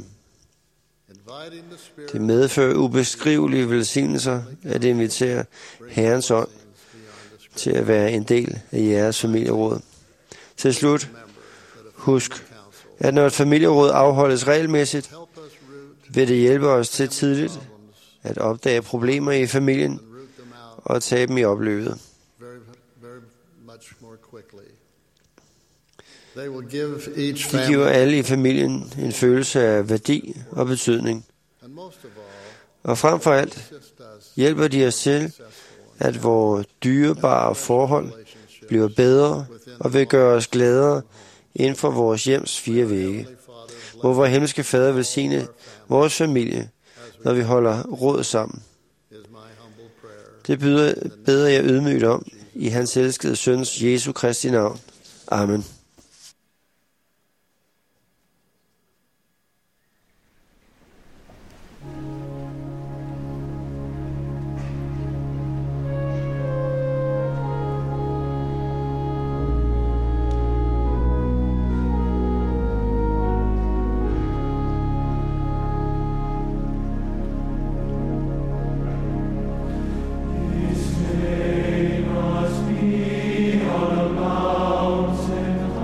Det medfører ubeskrivelige velsignelser at invitere Herrens ånd til at være en del af jeres familieråd. Til slut, husk, at når et familieråd afholdes regelmæssigt, vil det hjælpe os til tidligt at opdage problemer i familien og tage dem i opløbet. De giver alle i familien en følelse af værdi og betydning. Og frem for alt hjælper de os til, at vores dyrebare forhold bliver bedre og vil gøre os gladere inden for vores hjems fire vægge. Må vor himmelske Fader velsigne vores familie, når vi holder råd sammen. Det byder, beder jeg ydmygt om i hans elskede søns Jesu Kristi navn. Amen. On a mountain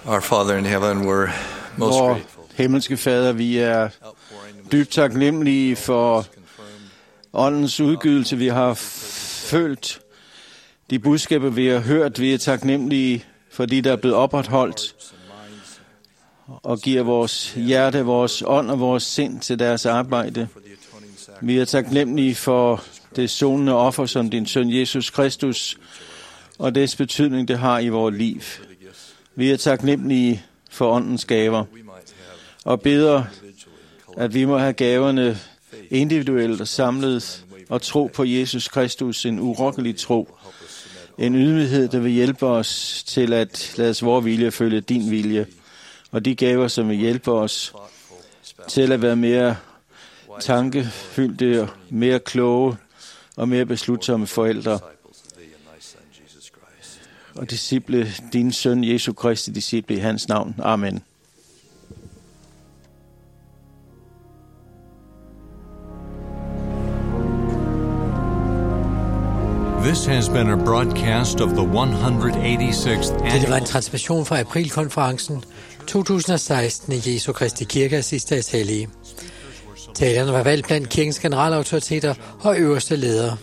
Our Father in heaven, we're most Vor grateful. himmelske Fader, vi er dybt taknemmelige for åndens udgydelse. Vi har følt de budskaber, vi har hørt. Vi er taknemmelige for de, der er blevet opretholdt og giver vores hjerte, vores ånd og vores sind til deres arbejde. Vi er taknemmelige for det sonende offer, som din søn Jesus Kristus, og dets betydning, det har i vores liv. Vi er taknemmelige for åndens gaver, og beder, at vi må have gaverne individuelt og samlet, og tro på Jesus Kristus, en urokkelig tro. En ydmyghed, der vil hjælpe os til at lade vores vilje følge din vilje, og de gaver, som vil hjælpe os til at være mere tankefyldte, mere kloge og mere beslutsomme forældre og disciple, din søn Jesu Kristi disciple i hans navn. Amen. This has been a broadcast of the one hundred eighty-sixth Det var annual en transmission fra aprilkonferencen to tusind og seksten i Jesu Kristi Kirke af sidste dages hellige. Talerne var valgt blandt kirkens generalautoriteter og øverste ledere.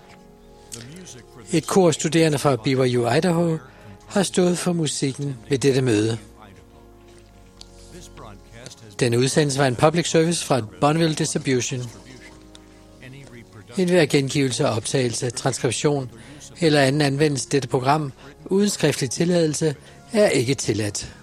Et kor studerende fra B Y U Idaho har stået for musikken ved dette møde. Denne udsendelse var en public service fra Bonneville Distribution. Enhver gengivelse, optagelse, transkription eller anden anvendelse af dette program uden skriftlig tilladelse er ikke tilladt.